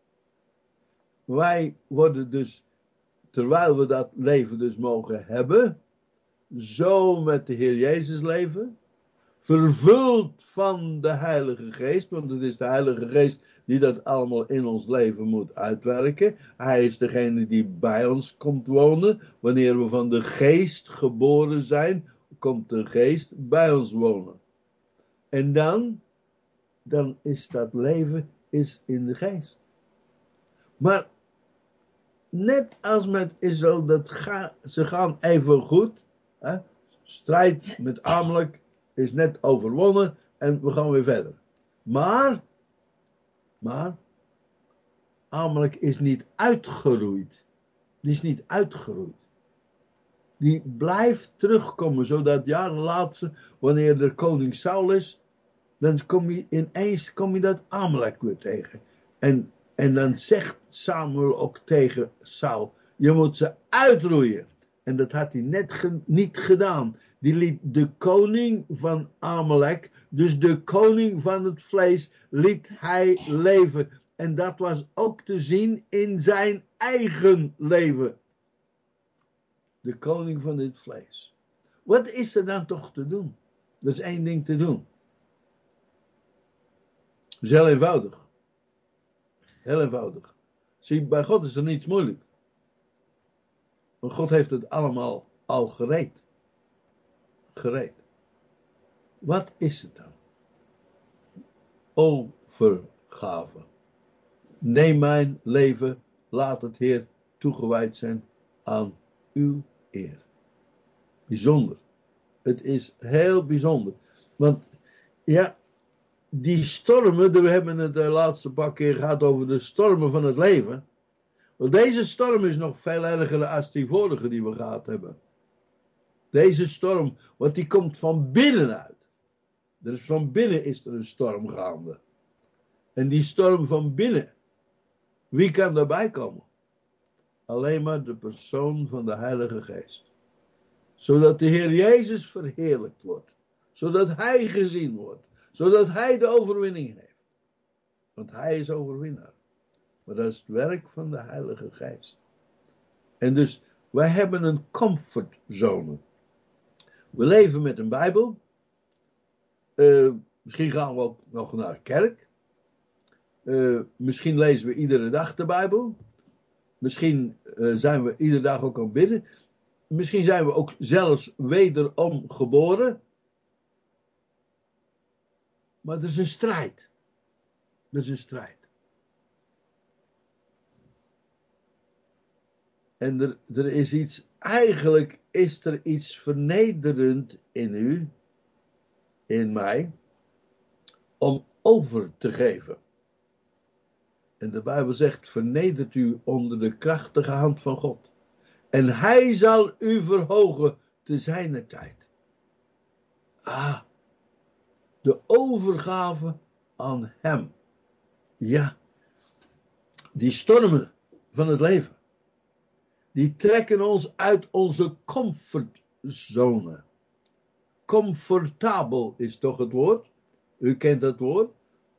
Wij worden dus, terwijl we dat leven dus mogen hebben, zo met de Heer Jezus leven, vervuld van de Heilige Geest, want het is de Heilige Geest die dat allemaal in ons leven moet uitwerken. Hij is degene die bij ons komt wonen. Wanneer we van de Geest geboren zijn, komt de Geest bij ons wonen. En dan, dan is dat leven is in de Geest. Maar net als met Israël, dat ga, ze gaan even goed. Hè? Strijd met Amalek is net overwonnen en we gaan weer verder. Maar, maar, Amalek is niet uitgeroeid. Die is niet uitgeroeid. Die blijft terugkomen, zodat jaren later, wanneer er koning Saul is, dan kom je ineens kom je dat Amalek weer tegen. En, en dan zegt Samuel ook tegen Saul, je moet ze uitroeien. En dat had hij net ge, niet gedaan. Die liet de koning van Amalek, dus de koning van het vlees, liet hij leven. En dat was ook te zien in zijn eigen leven. De koning van dit vlees. Wat is er dan toch te doen? Dat is één ding te doen. Dat is heel eenvoudig. Heel eenvoudig. Zie, bij God is er niets moeilijk. Want God heeft het allemaal al gereed. Gereed. Wat is het dan? Overgave. Neem mijn leven, laat het Heer toegewijd zijn aan uw eer. Bijzonder. Het is heel bijzonder. Want ja, die stormen, we hebben het de laatste paar keer gehad over de stormen van het leven. Want deze storm is nog veel erger dan die vorige die we gehad hebben. Deze storm, want die komt van binnenuit. Dus van binnen is er een storm gaande. En die storm van binnen, wie kan daarbij komen? Alleen maar de persoon van de Heilige Geest. Zodat de Heer Jezus verheerlijkt wordt. Zodat Hij gezien wordt. Zodat Hij de overwinning heeft. Want Hij is overwinnaar. Maar dat is het werk van de Heilige Geest. En dus, wij hebben een comfortzone. We leven met een Bijbel. Uh, misschien gaan we ook nog naar de kerk. Uh, misschien lezen we iedere dag de Bijbel. Misschien uh, zijn we iedere dag ook aan het bidden. Misschien zijn we ook zelfs wederom geboren. Maar het is een strijd. Het is een strijd. En er, er is iets, eigenlijk is er iets vernederend in u, in mij, om over te geven. En de Bijbel zegt, vernedert u onder de krachtige hand van God. En Hij zal u verhogen te zijner tijd. Ah, de overgave aan Hem. Ja, die stormen van het leven. Die trekken ons uit onze comfortzone. Comfortabel is toch het woord? U kent dat woord.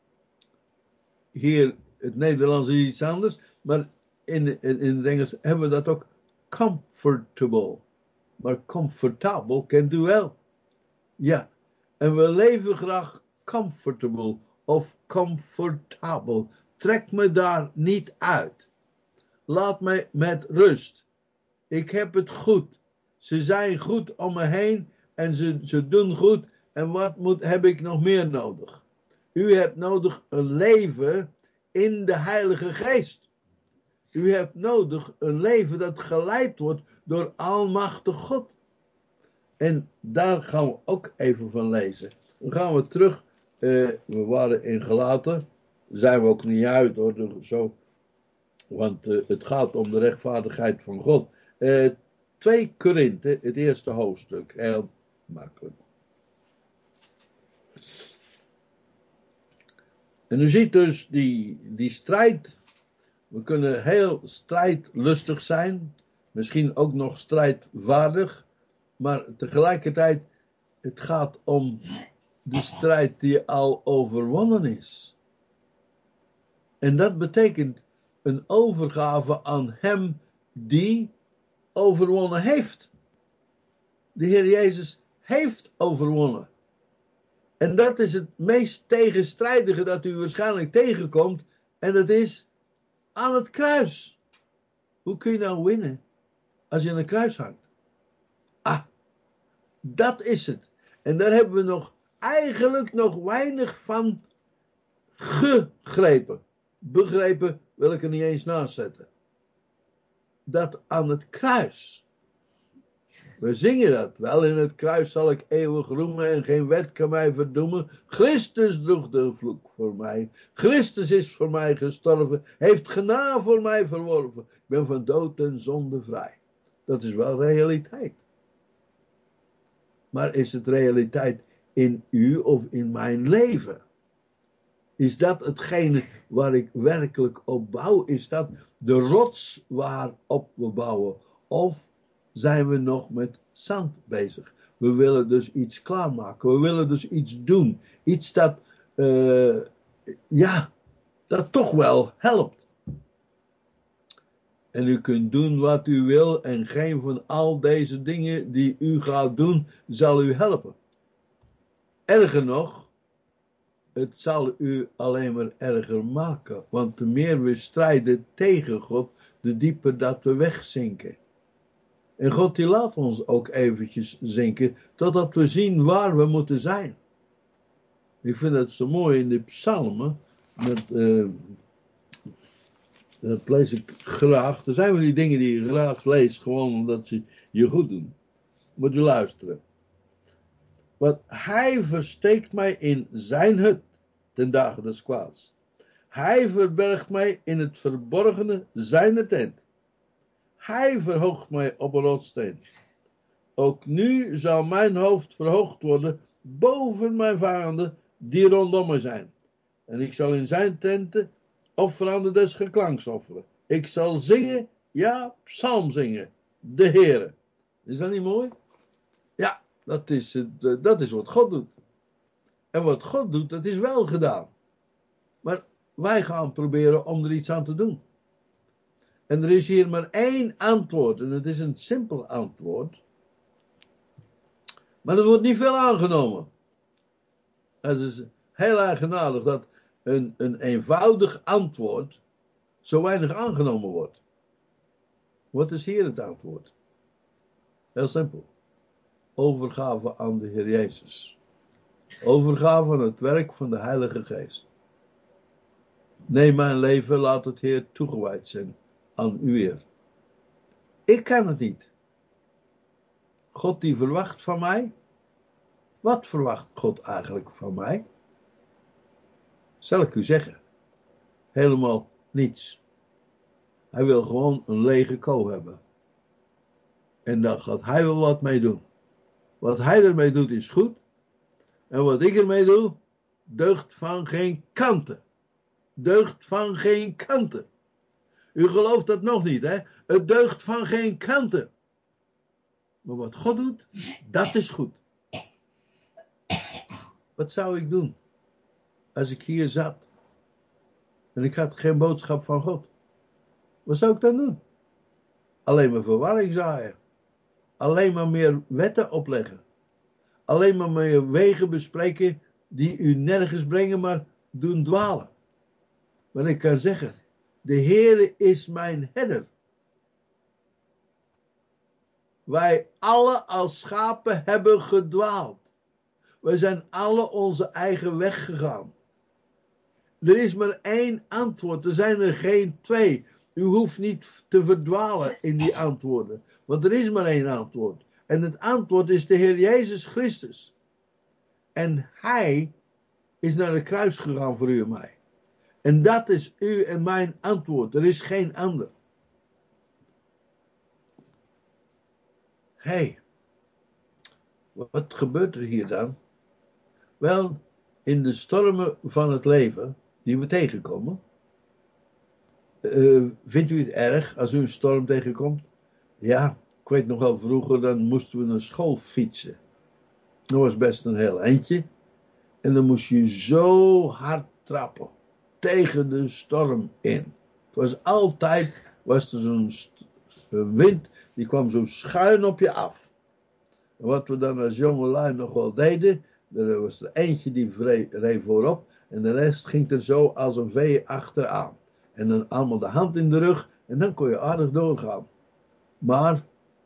Hier, het Nederlands is iets anders. Maar in, in, in het Engels hebben we dat ook. Comfortable. Maar comfortabel kent u wel. Ja. En we leven graag comfortable. Of comfortabel. Trek me daar niet uit. Laat mij met rust. Ik heb het goed. Ze zijn goed om me heen. En ze, ze doen goed. En wat moet, heb ik nog meer nodig? U hebt nodig een leven in de Heilige Geest. U hebt nodig een leven dat geleid wordt door Almachtig God. En daar gaan we ook even van lezen. Dan gaan we terug. Uh, we waren in Galaten. Zijn we ook niet uit hoor. Zo. Want uh, het gaat om de rechtvaardigheid van God. Uh, twee Korinthe, het eerste hoofdstuk. Heel makkelijk. En u ziet dus die, die strijd We kunnen heel strijdlustig zijn. Misschien ook nog strijdvaardig. Maar tegelijkertijd, het gaat om de strijd die al overwonnen is. En dat betekent een overgave aan hem die overwonnen heeft. De Heer Jezus heeft overwonnen. En dat is het meest tegenstrijdige dat u waarschijnlijk tegenkomt. En dat is aan het kruis. Hoe kun je nou winnen als je aan een kruis hangt? Ah, dat is het. En daar hebben we nog eigenlijk nog weinig van gegrepen. Begrepen wil ik er niet eens naast zetten. Dat aan het kruis. We zingen dat. Wel in het kruis zal ik eeuwig roemen en geen wet kan mij verdoemen. Christus droeg de vloek voor mij. Christus is voor mij gestorven. Heeft genade voor mij verworven. Ik ben van dood en zonde vrij. Dat is wel realiteit. Maar is het realiteit in u of in mijn leven? Is dat hetgene waar ik werkelijk op bouw? Is dat de rots waarop we bouwen? Of zijn we nog met zand bezig? We willen dus iets klaarmaken. We willen dus iets doen. Iets dat, uh, ja, dat toch wel helpt. En u kunt doen wat u wil en geen van al deze dingen die u gaat doen zal u helpen. Erger nog, het zal u alleen maar erger maken. Want te meer we strijden tegen God, de dieper dat we wegzinken. En God die laat ons ook eventjes zinken, totdat we zien waar we moeten zijn. Ik vind het zo mooi in de psalmen, met, uh, dat lees ik graag. Er zijn wel die dingen die je graag leest, gewoon omdat ze je goed doen. Moet u luisteren. Want hij versteekt mij in zijn hut, ten dagen des kwaads. Hij verbergt mij in het verborgene zijner tent. Hij verhoogt mij op een rotssteen. Ook nu zal mijn hoofd verhoogd worden boven mijn vijanden die rondom mij zijn. En ik zal in zijn tenten offeranden des geklanks offeren. Ik zal zingen, ja, psalm zingen, de Heere. Is dat niet mooi? Ja, dat is, het, dat is wat God doet. En wat God doet, dat is wel gedaan. Maar wij gaan proberen om er iets aan te doen. En er is hier maar één antwoord. En het is een simpel antwoord. Maar er wordt niet veel aangenomen. Het is heel eigenaardig dat een, een eenvoudig antwoord zo weinig aangenomen wordt. Wat is hier het antwoord? Heel simpel. Overgave aan de Heer Jezus. Overgave aan het werk van de Heilige Geest. Neem mijn leven, laat het Heer toegewijd zijn aan u eer. Ik kan het niet. God die verwacht van mij. Wat verwacht God eigenlijk van mij? Zal ik u zeggen. Helemaal niets. Hij wil gewoon een lege ko hebben. En daar gaat hij wel wat mee doen. Wat hij ermee doet is goed. En wat ik ermee doe, deugt van geen kanten. Deugt van geen kanten. U gelooft dat nog niet, hè? Het deugt van geen kanten. Maar wat God doet, dat is goed. Wat zou ik doen als ik hier zat en ik had geen boodschap van God? Wat zou ik dan doen? Alleen maar verwarring zaaien. Alleen maar meer wetten opleggen. Alleen maar meer wegen bespreken die u nergens brengen, maar doen dwalen. Maar ik kan zeggen, de Heere is mijn herder. Wij alle als schapen hebben gedwaald. Wij zijn alle onze eigen weg gegaan. Er is maar één antwoord, er zijn er geen twee. U hoeft niet te verdwalen in die antwoorden. Want er is maar één antwoord. En het antwoord is de Heer Jezus Christus. En Hij is naar de kruis gegaan voor u en mij. En dat is u en mijn antwoord. Er is geen ander. Hé, hey, wat gebeurt er hier dan? Wel, in de stormen van het leven die we tegenkomen, Uh, vindt u het erg als u een storm tegenkomt? Ja, ik weet nog wel, vroeger dan moesten we naar school fietsen. Dat was best een heel eindje. En dan moest je zo hard trappen. Tegen de storm in. Het was altijd, was er zo'n st- een wind, die kwam zo schuin op je af. En wat we dan als jongelui nog wel deden, er was er eentje die reed voorop. En de rest ging er zo als een vee achteraan. En dan allemaal de hand in de rug. En dan kon je aardig doorgaan. Maar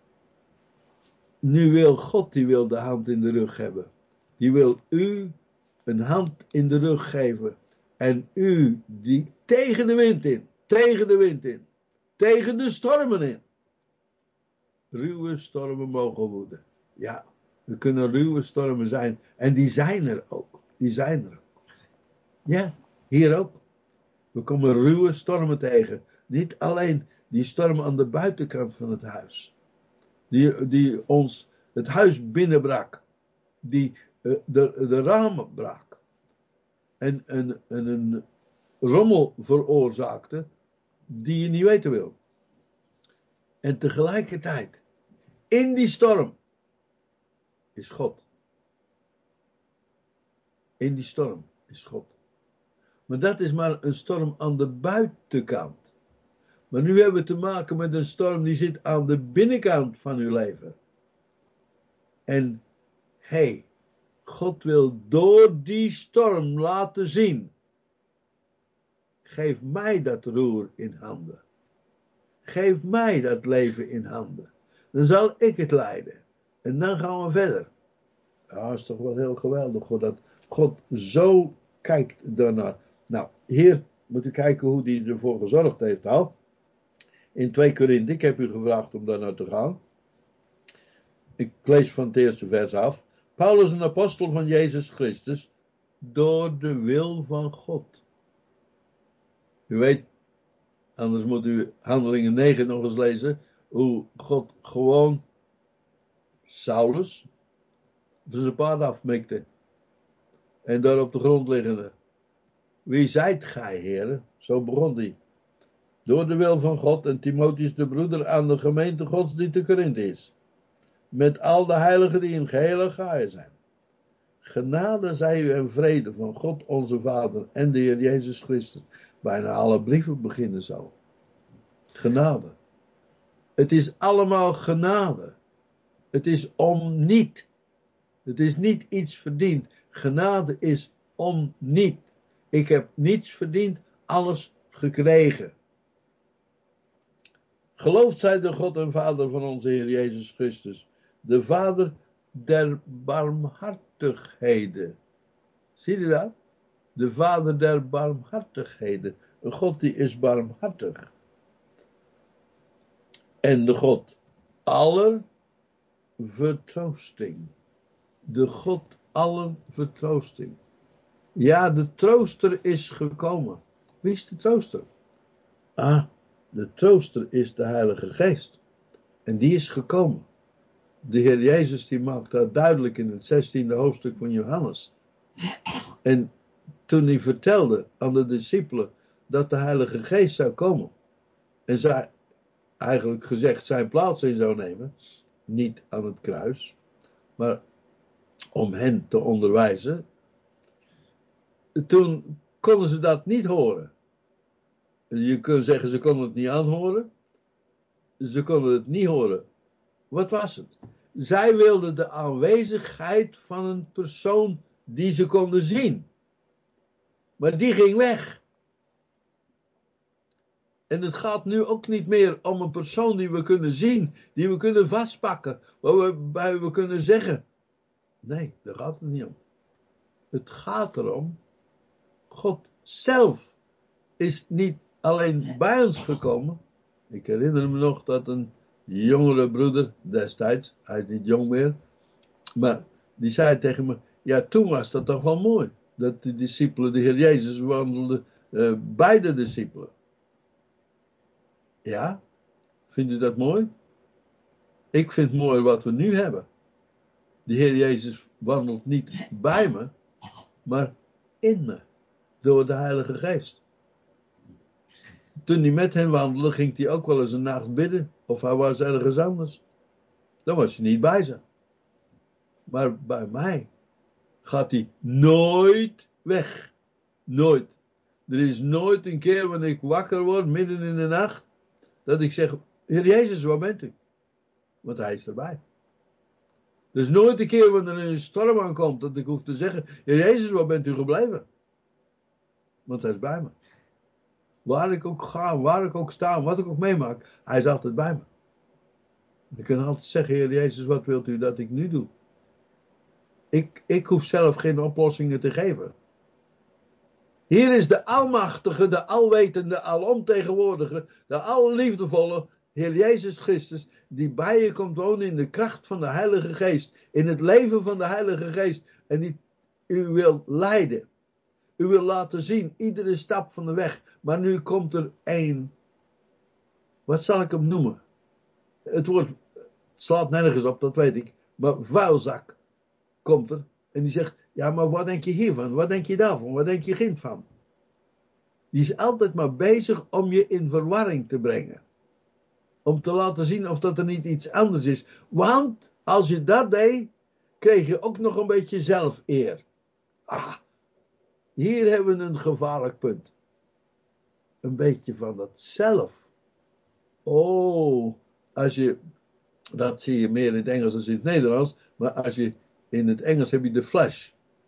nu wil God, die wil de hand in de rug hebben. Die wil u een hand in de rug geven. En u die tegen de wind in. Tegen de wind in. Tegen de stormen in. Ruwe stormen mogen woeden. Ja, er kunnen ruwe stormen zijn. En die zijn er ook. Die zijn er ook. Ja, hier ook. We komen ruwe stormen tegen. Niet alleen die storm aan de buitenkant van het huis. Die, die ons het huis binnenbrak. Die uh, de, de ramen brak. En, en, en een rommel veroorzaakte die je niet weten wil. En tegelijkertijd, in die storm, is God. In die storm is God. Maar dat is maar een storm aan de buitenkant. Maar nu hebben we te maken met een storm die zit aan de binnenkant van uw leven. En hey, God wil door die storm laten zien. Geef mij dat roer in handen. Geef mij dat leven in handen. Dan zal ik het leiden. En dan gaan we verder. Ja, dat is toch wel heel geweldig hoor, dat God zo kijkt daarnaar. Nou, hier moet u kijken hoe hij ervoor gezorgd heeft al. In twee Korinthe, ik heb u gevraagd om daar naar te gaan. Ik lees van het eerste vers af. Paulus, een apostel van Jezus Christus, door de wil van God. U weet, anders moet u Handelingen negen nog eens lezen, hoe God gewoon Saulus van zijn paard afmikte. En daar op de grond liggende. Wie zijt gij, heren? Zo begon hij. Door de wil van God en Timotheus de broeder aan de gemeente Gods die te Korinthe is. Met al de heiligen die in geheel Achaïe zijn. Genade zij u en vrede van God onze Vader en de Heer Jezus Christus. Bijna alle brieven beginnen zo. Genade. Het is allemaal genade. Het is om niet. Het is niet iets verdiend. Genade is om niet. Ik heb niets verdiend, alles gekregen. Geloofd zij de God en Vader van onze Heer Jezus Christus. De Vader der barmhartigheden. Zie je dat? De Vader der barmhartigheden. Een God die is barmhartig. En de God aller vertroosting. De God aller vertroosting. Ja, de trooster is gekomen. Wie is de trooster? Ah, de trooster is de Heilige Geest. En die is gekomen. De Heer Jezus die maakt dat duidelijk in het zestiende hoofdstuk van Johannes. En toen hij vertelde aan de discipelen dat de Heilige Geest zou komen. En zij eigenlijk gezegd zijn plaats in zou nemen. Niet aan het kruis. Maar om hen te onderwijzen. Toen konden ze dat niet horen. Je kunt zeggen ze konden het niet aanhoren. Ze konden het niet horen. Wat was het? Zij wilden de aanwezigheid van een persoon die ze konden zien. Maar die ging weg. En het gaat nu ook niet meer om een persoon die we kunnen zien, die we kunnen vastpakken, waarbij we kunnen zeggen. Nee, daar gaat het niet om. Het gaat erom, God zelf is niet alleen bij ons gekomen. Ik herinner me nog dat een jongere broeder destijds, hij is niet jong meer, maar die zei tegen me, ja toen was dat toch wel mooi, dat de discipelen, de Heer Jezus wandelden uh, bij de discipelen. Ja, vindt u dat mooi? Ik vind het mooi wat we nu hebben. De Heer Jezus wandelt niet bij me, maar in me, door de Heilige Geest. toen hij met hen wandelde, ging hij ook wel eens een nacht bidden. Of hij was ergens anders. Dan was hij niet bij ze. Maar bij mij gaat hij nooit weg. Nooit. Er is nooit een keer wanneer ik wakker word, midden in de nacht, dat ik zeg, Heer Jezus, waar bent u? Want hij is erbij. Er is nooit een keer wanneer er een storm aankomt, dat ik hoef te zeggen, Heer Jezus, waar bent u gebleven? Want hij is bij me. Waar ik ook ga, waar ik ook sta, wat ik ook meemaak, hij is altijd bij me. Ik kan altijd zeggen, Heer Jezus, wat wilt u dat ik nu doe? Ik, ik hoef zelf geen oplossingen te geven. Hier is de almachtige, de alwetende, alomtegenwoordige, de alliefdevolle Heer Jezus Christus, die bij je komt wonen in de kracht van de Heilige Geest, in het leven van de Heilige Geest, en die u wil leiden. U wil laten zien, iedere stap van de weg. Maar nu komt er één, wat zal ik hem noemen? Het woord slaat nergens op, dat weet ik, maar vuilzak komt er. En die zegt, ja, maar wat denk je hiervan? Wat denk je daarvan? Wat denk je kind van? Die is altijd maar bezig om je in verwarring te brengen. Om te laten zien of dat er niet iets anders is. Want als je dat deed, kreeg je ook nog een beetje zelfeer. Ah, hier hebben we een gevaarlijk punt. Een beetje van dat zelf. Oh, als je, dat zie je meer in het Engels dan in het Nederlands. Maar als je, in het Engels heb je de flesh.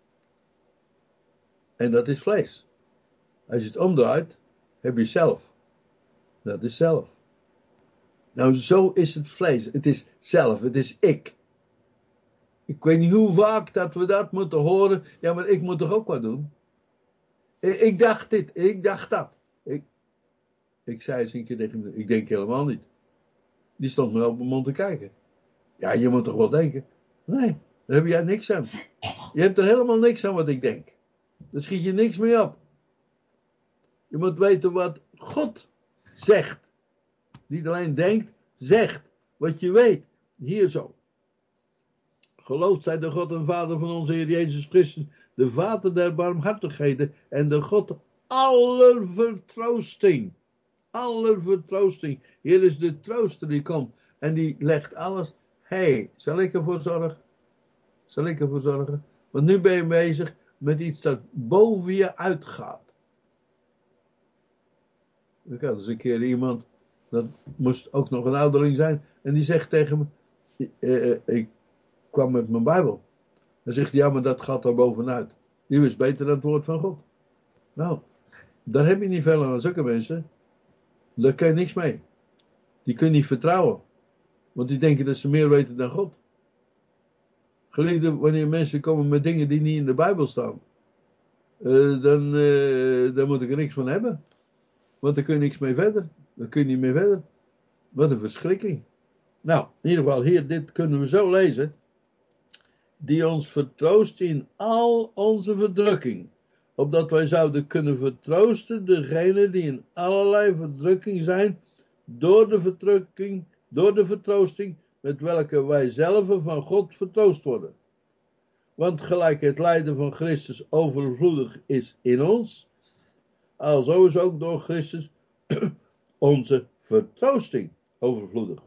En dat is vlees. Als je het omdraait, heb je zelf. Dat is zelf. Nou, zo is het vlees. Het is zelf. Het is ik. Ik weet niet hoe vaak dat we dat moeten horen. Ja, maar ik moet toch ook wat doen? Ik, ik dacht dit. Ik dacht dat. Ik, ik zei eens een keer tegen hem. Ik denk helemaal niet. Die stond me op mijn mond te kijken. Ja, je moet toch wel denken? Nee, daar heb jij niks aan. Je hebt er helemaal niks aan wat ik denk. Daar schiet je niks mee op. Je moet weten wat God zegt. Niet alleen denkt, zegt. Wat je weet. Hier zo. Geloofd zij de God en Vader van onze Heer Jezus Christus. De Vader der barmhartigheden. En de God aller vertroosting. Aller vertroosting. Hier is de trooster die komt. En die legt alles. Hé, hey, zal ik ervoor zorgen? Zal ik ervoor zorgen? Want nu ben je bezig met iets dat boven je uitgaat. Ik had eens een keer iemand, dat moest ook nog een ouderling zijn, en die zegt tegen me, eh, eh, ik kwam met mijn Bijbel. Dan zegt hij, ja, maar dat gaat er bovenuit. Die wist beter dan het woord van God. Nou, daar heb je niet veel aan zulke mensen. Daar kan je niks mee. Die kun je niet vertrouwen. Want die denken dat ze meer weten dan God. Geliefde, wanneer mensen komen met dingen die niet in de Bijbel staan, uh, dan, uh, dan moet ik er niks van hebben. Want dan kun je niks mee verder. Dan kun je niet meer verder. Wat een verschrikking. Nou, in ieder geval, hier, dit kunnen we zo lezen. Die ons vertroost in al onze verdrukking. Opdat wij zouden kunnen vertroosten degenen die in allerlei verdrukking zijn. Door de verdrukking, door de vertroosting met welke wij zelf van God vertroost worden. Want gelijk het lijden van Christus overvloedig is in ons, alzo is ook door Christus onze vertroosting overvloedig.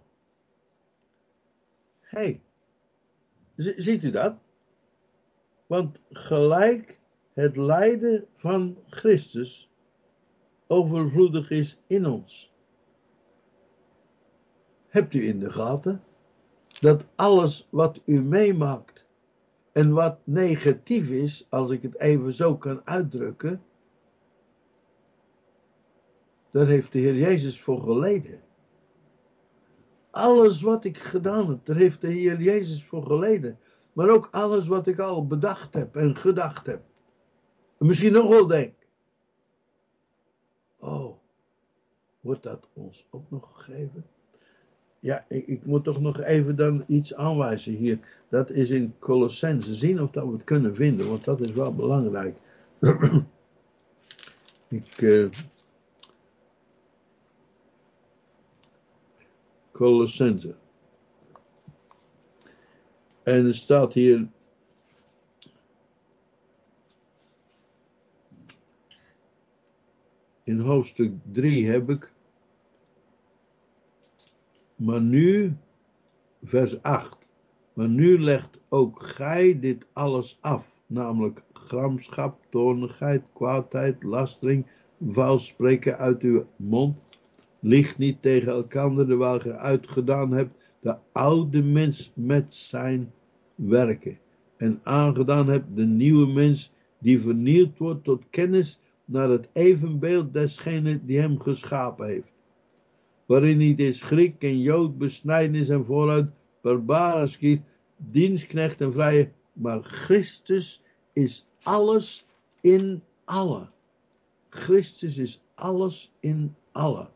Hé, hey, z- ziet u dat? Want gelijk het lijden van Christus overvloedig is in ons. Hebt u in de gaten dat alles wat u meemaakt en wat negatief is, als ik het even zo kan uitdrukken, daar heeft de Heer Jezus voor geleden. Alles wat ik gedaan heb, daar heeft de Heer Jezus voor geleden. Maar ook alles wat ik al bedacht heb en gedacht heb. En misschien nog wel denk. Oh, wordt dat ons ook nog gegeven? Ja, ik, ik moet toch nog even dan iets aanwijzen hier. Dat is in Colossense. Zien of dat we het kunnen vinden, want dat is wel belangrijk. ik... Uh, Colossense. En er staat hier. in hoofdstuk drie heb ik, maar nu, vers acht, maar nu legt ook gij dit alles af, namelijk gramschap, toornigheid, kwaadheid, lastering, vals spreken uit uw mond. Lieg niet tegen elkander, terwijl ge uitgedaan hebt de oude mens met zijn werken. En aangedaan hebt de nieuwe mens, die vernieuwd wordt tot kennis naar het evenbeeld desgene die hem geschapen heeft. Waarin niet is Griek en Jood, besnijdenis en vooruit, barbaar, Schiet, dienstknecht en vrije, maar Christus is alles in allen. Christus is alles in allen.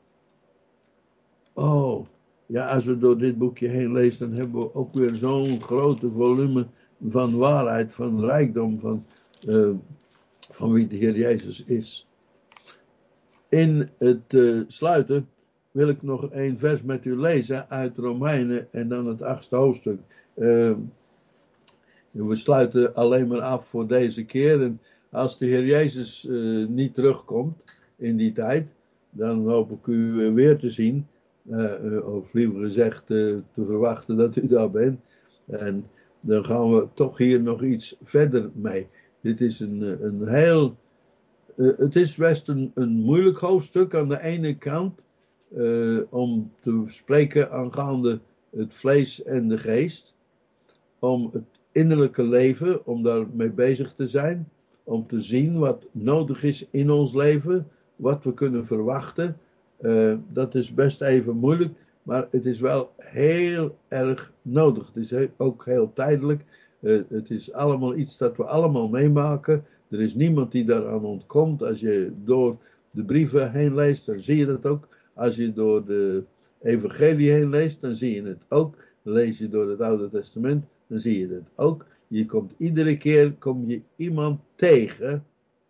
Oh, ja, als we door dit boekje heen lezen, dan hebben we ook weer zo'n grote volume van waarheid, van rijkdom, van, uh, van wie de Heer Jezus is. In het uh, sluiten wil ik nog een vers met u lezen uit Romeinen en dan het achtste hoofdstuk. Uh, we sluiten alleen maar af voor deze keer. En als de Heer Jezus uh, niet terugkomt in die tijd, dan hoop ik u weer te zien. Uh, uh, of liever gezegd uh, te verwachten dat u daar bent. En dan gaan we toch hier nog iets verder mee. Dit is een, een heel... Uh, het is best een, een moeilijk hoofdstuk aan de ene kant. Uh, om te spreken aangaande het vlees en de geest. Om het innerlijke leven, om daarmee bezig te zijn. Om te zien wat nodig is in ons leven. Wat we kunnen verwachten. Uh, dat is best even moeilijk, maar het is wel heel erg nodig. Het is he- ook heel tijdelijk. Uh, het is allemaal iets dat we allemaal meemaken. Er is niemand die daaraan ontkomt. Als je door de brieven heen leest, dan zie je dat ook. Als je door de evangelie heen leest, dan zie je het ook. Lees je door het Oude Testament, dan zie je het ook. Je komt iedere keer kom je iemand tegen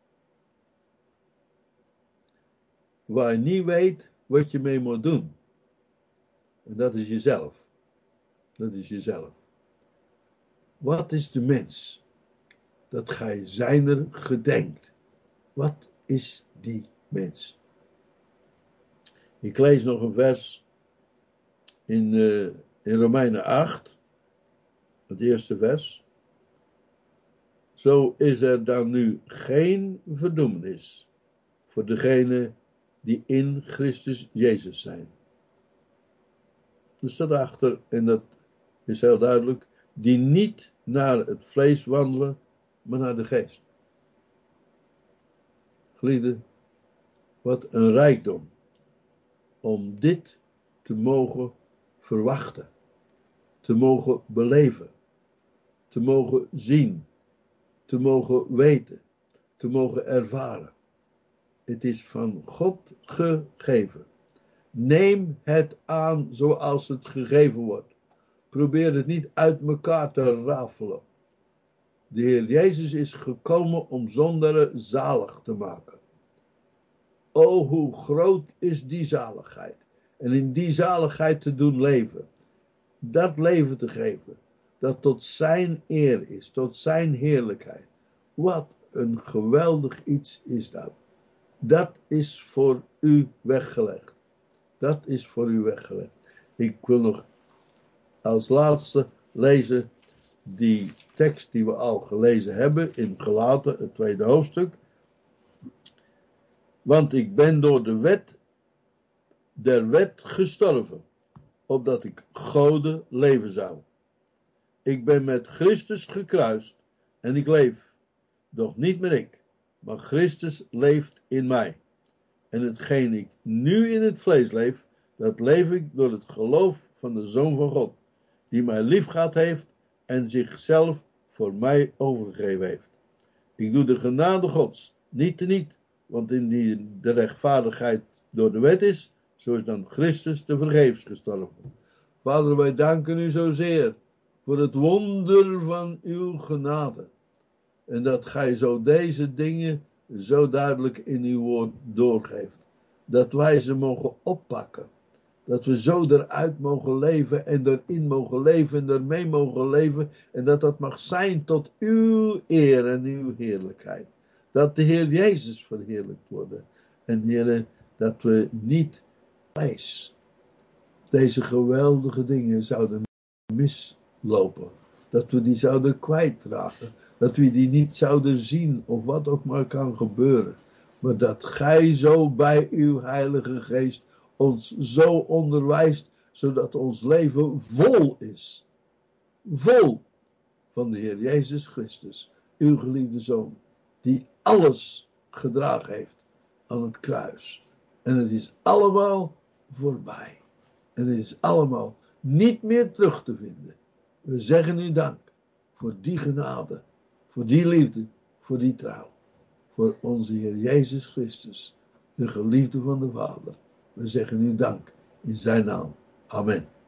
waar je niet weet wat je mee moet doen. En dat is jezelf. Dat is jezelf. Wat is de mens? Dat gij zijner gedenkt. Wat is die mens? Ik lees nog een vers in, uh, in Romeinen acht. Het eerste vers. Zo is er dan nu geen verdoemenis voor degenen die in Christus Jezus zijn. Er staat achter, en dat is heel duidelijk, die niet naar het vlees wandelen, maar naar de geest. Geliefden, wat een rijkdom om dit te mogen verwachten, te mogen beleven, te mogen zien, te mogen weten, te mogen ervaren. Het is van God gegeven. Neem het aan zoals het gegeven wordt. Probeer het niet uit elkaar te rafelen. De Heer Jezus is gekomen om zondaren zalig te maken. O, hoe groot is die zaligheid. En in die zaligheid te doen leven. Dat leven te geven. Dat tot zijn eer is. Tot zijn heerlijkheid. Wat een geweldig iets is dat. Dat is voor u weggelegd. Dat is voor u weggelegd. Ik wil nog als laatste lezen die tekst die we al gelezen hebben in Galaten, het tweede hoofdstuk. Want ik ben door de wet der wet gestorven, opdat ik Gode leven zou. Ik ben met Christus gekruist en ik leef, doch niet meer ik, maar Christus leeft in mij. En hetgeen ik nu in het vlees leef, dat leef ik door het geloof van de Zoon van God, die mij liefgehad heeft en zichzelf voor mij overgegeven heeft. Ik doe de genade Gods niet teniet, want indien de rechtvaardigheid door de wet is, zo is dan Christus te vergeefs gestorven. Vader, wij danken u zozeer voor het wonder van uw genade. En dat gij zo deze dingen zo duidelijk in uw woord doorgeeft. Dat wij ze mogen oppakken. Dat we zo eruit mogen leven en erin mogen leven en ermee mogen leven. En dat dat mag zijn tot uw eer en uw heerlijkheid. Dat de Heer Jezus verheerlijkt wordt. En Heere, dat we niet wijs deze geweldige dingen zouden mislopen. Dat we die zouden kwijtraken. Dat we die niet zouden zien of wat ook maar kan gebeuren. Maar dat gij zo bij uw Heilige Geest ons zo onderwijst, zodat ons leven vol is. Vol van de Heer Jezus Christus, uw geliefde Zoon, die alles gedragen heeft aan het kruis. En het is allemaal voorbij. En het is allemaal niet meer terug te vinden. We zeggen u dank voor die genade, voor die liefde, voor die trouw. Voor onze Heer Jezus Christus, de geliefde van de Vader. We zeggen u dank in zijn naam. Amen.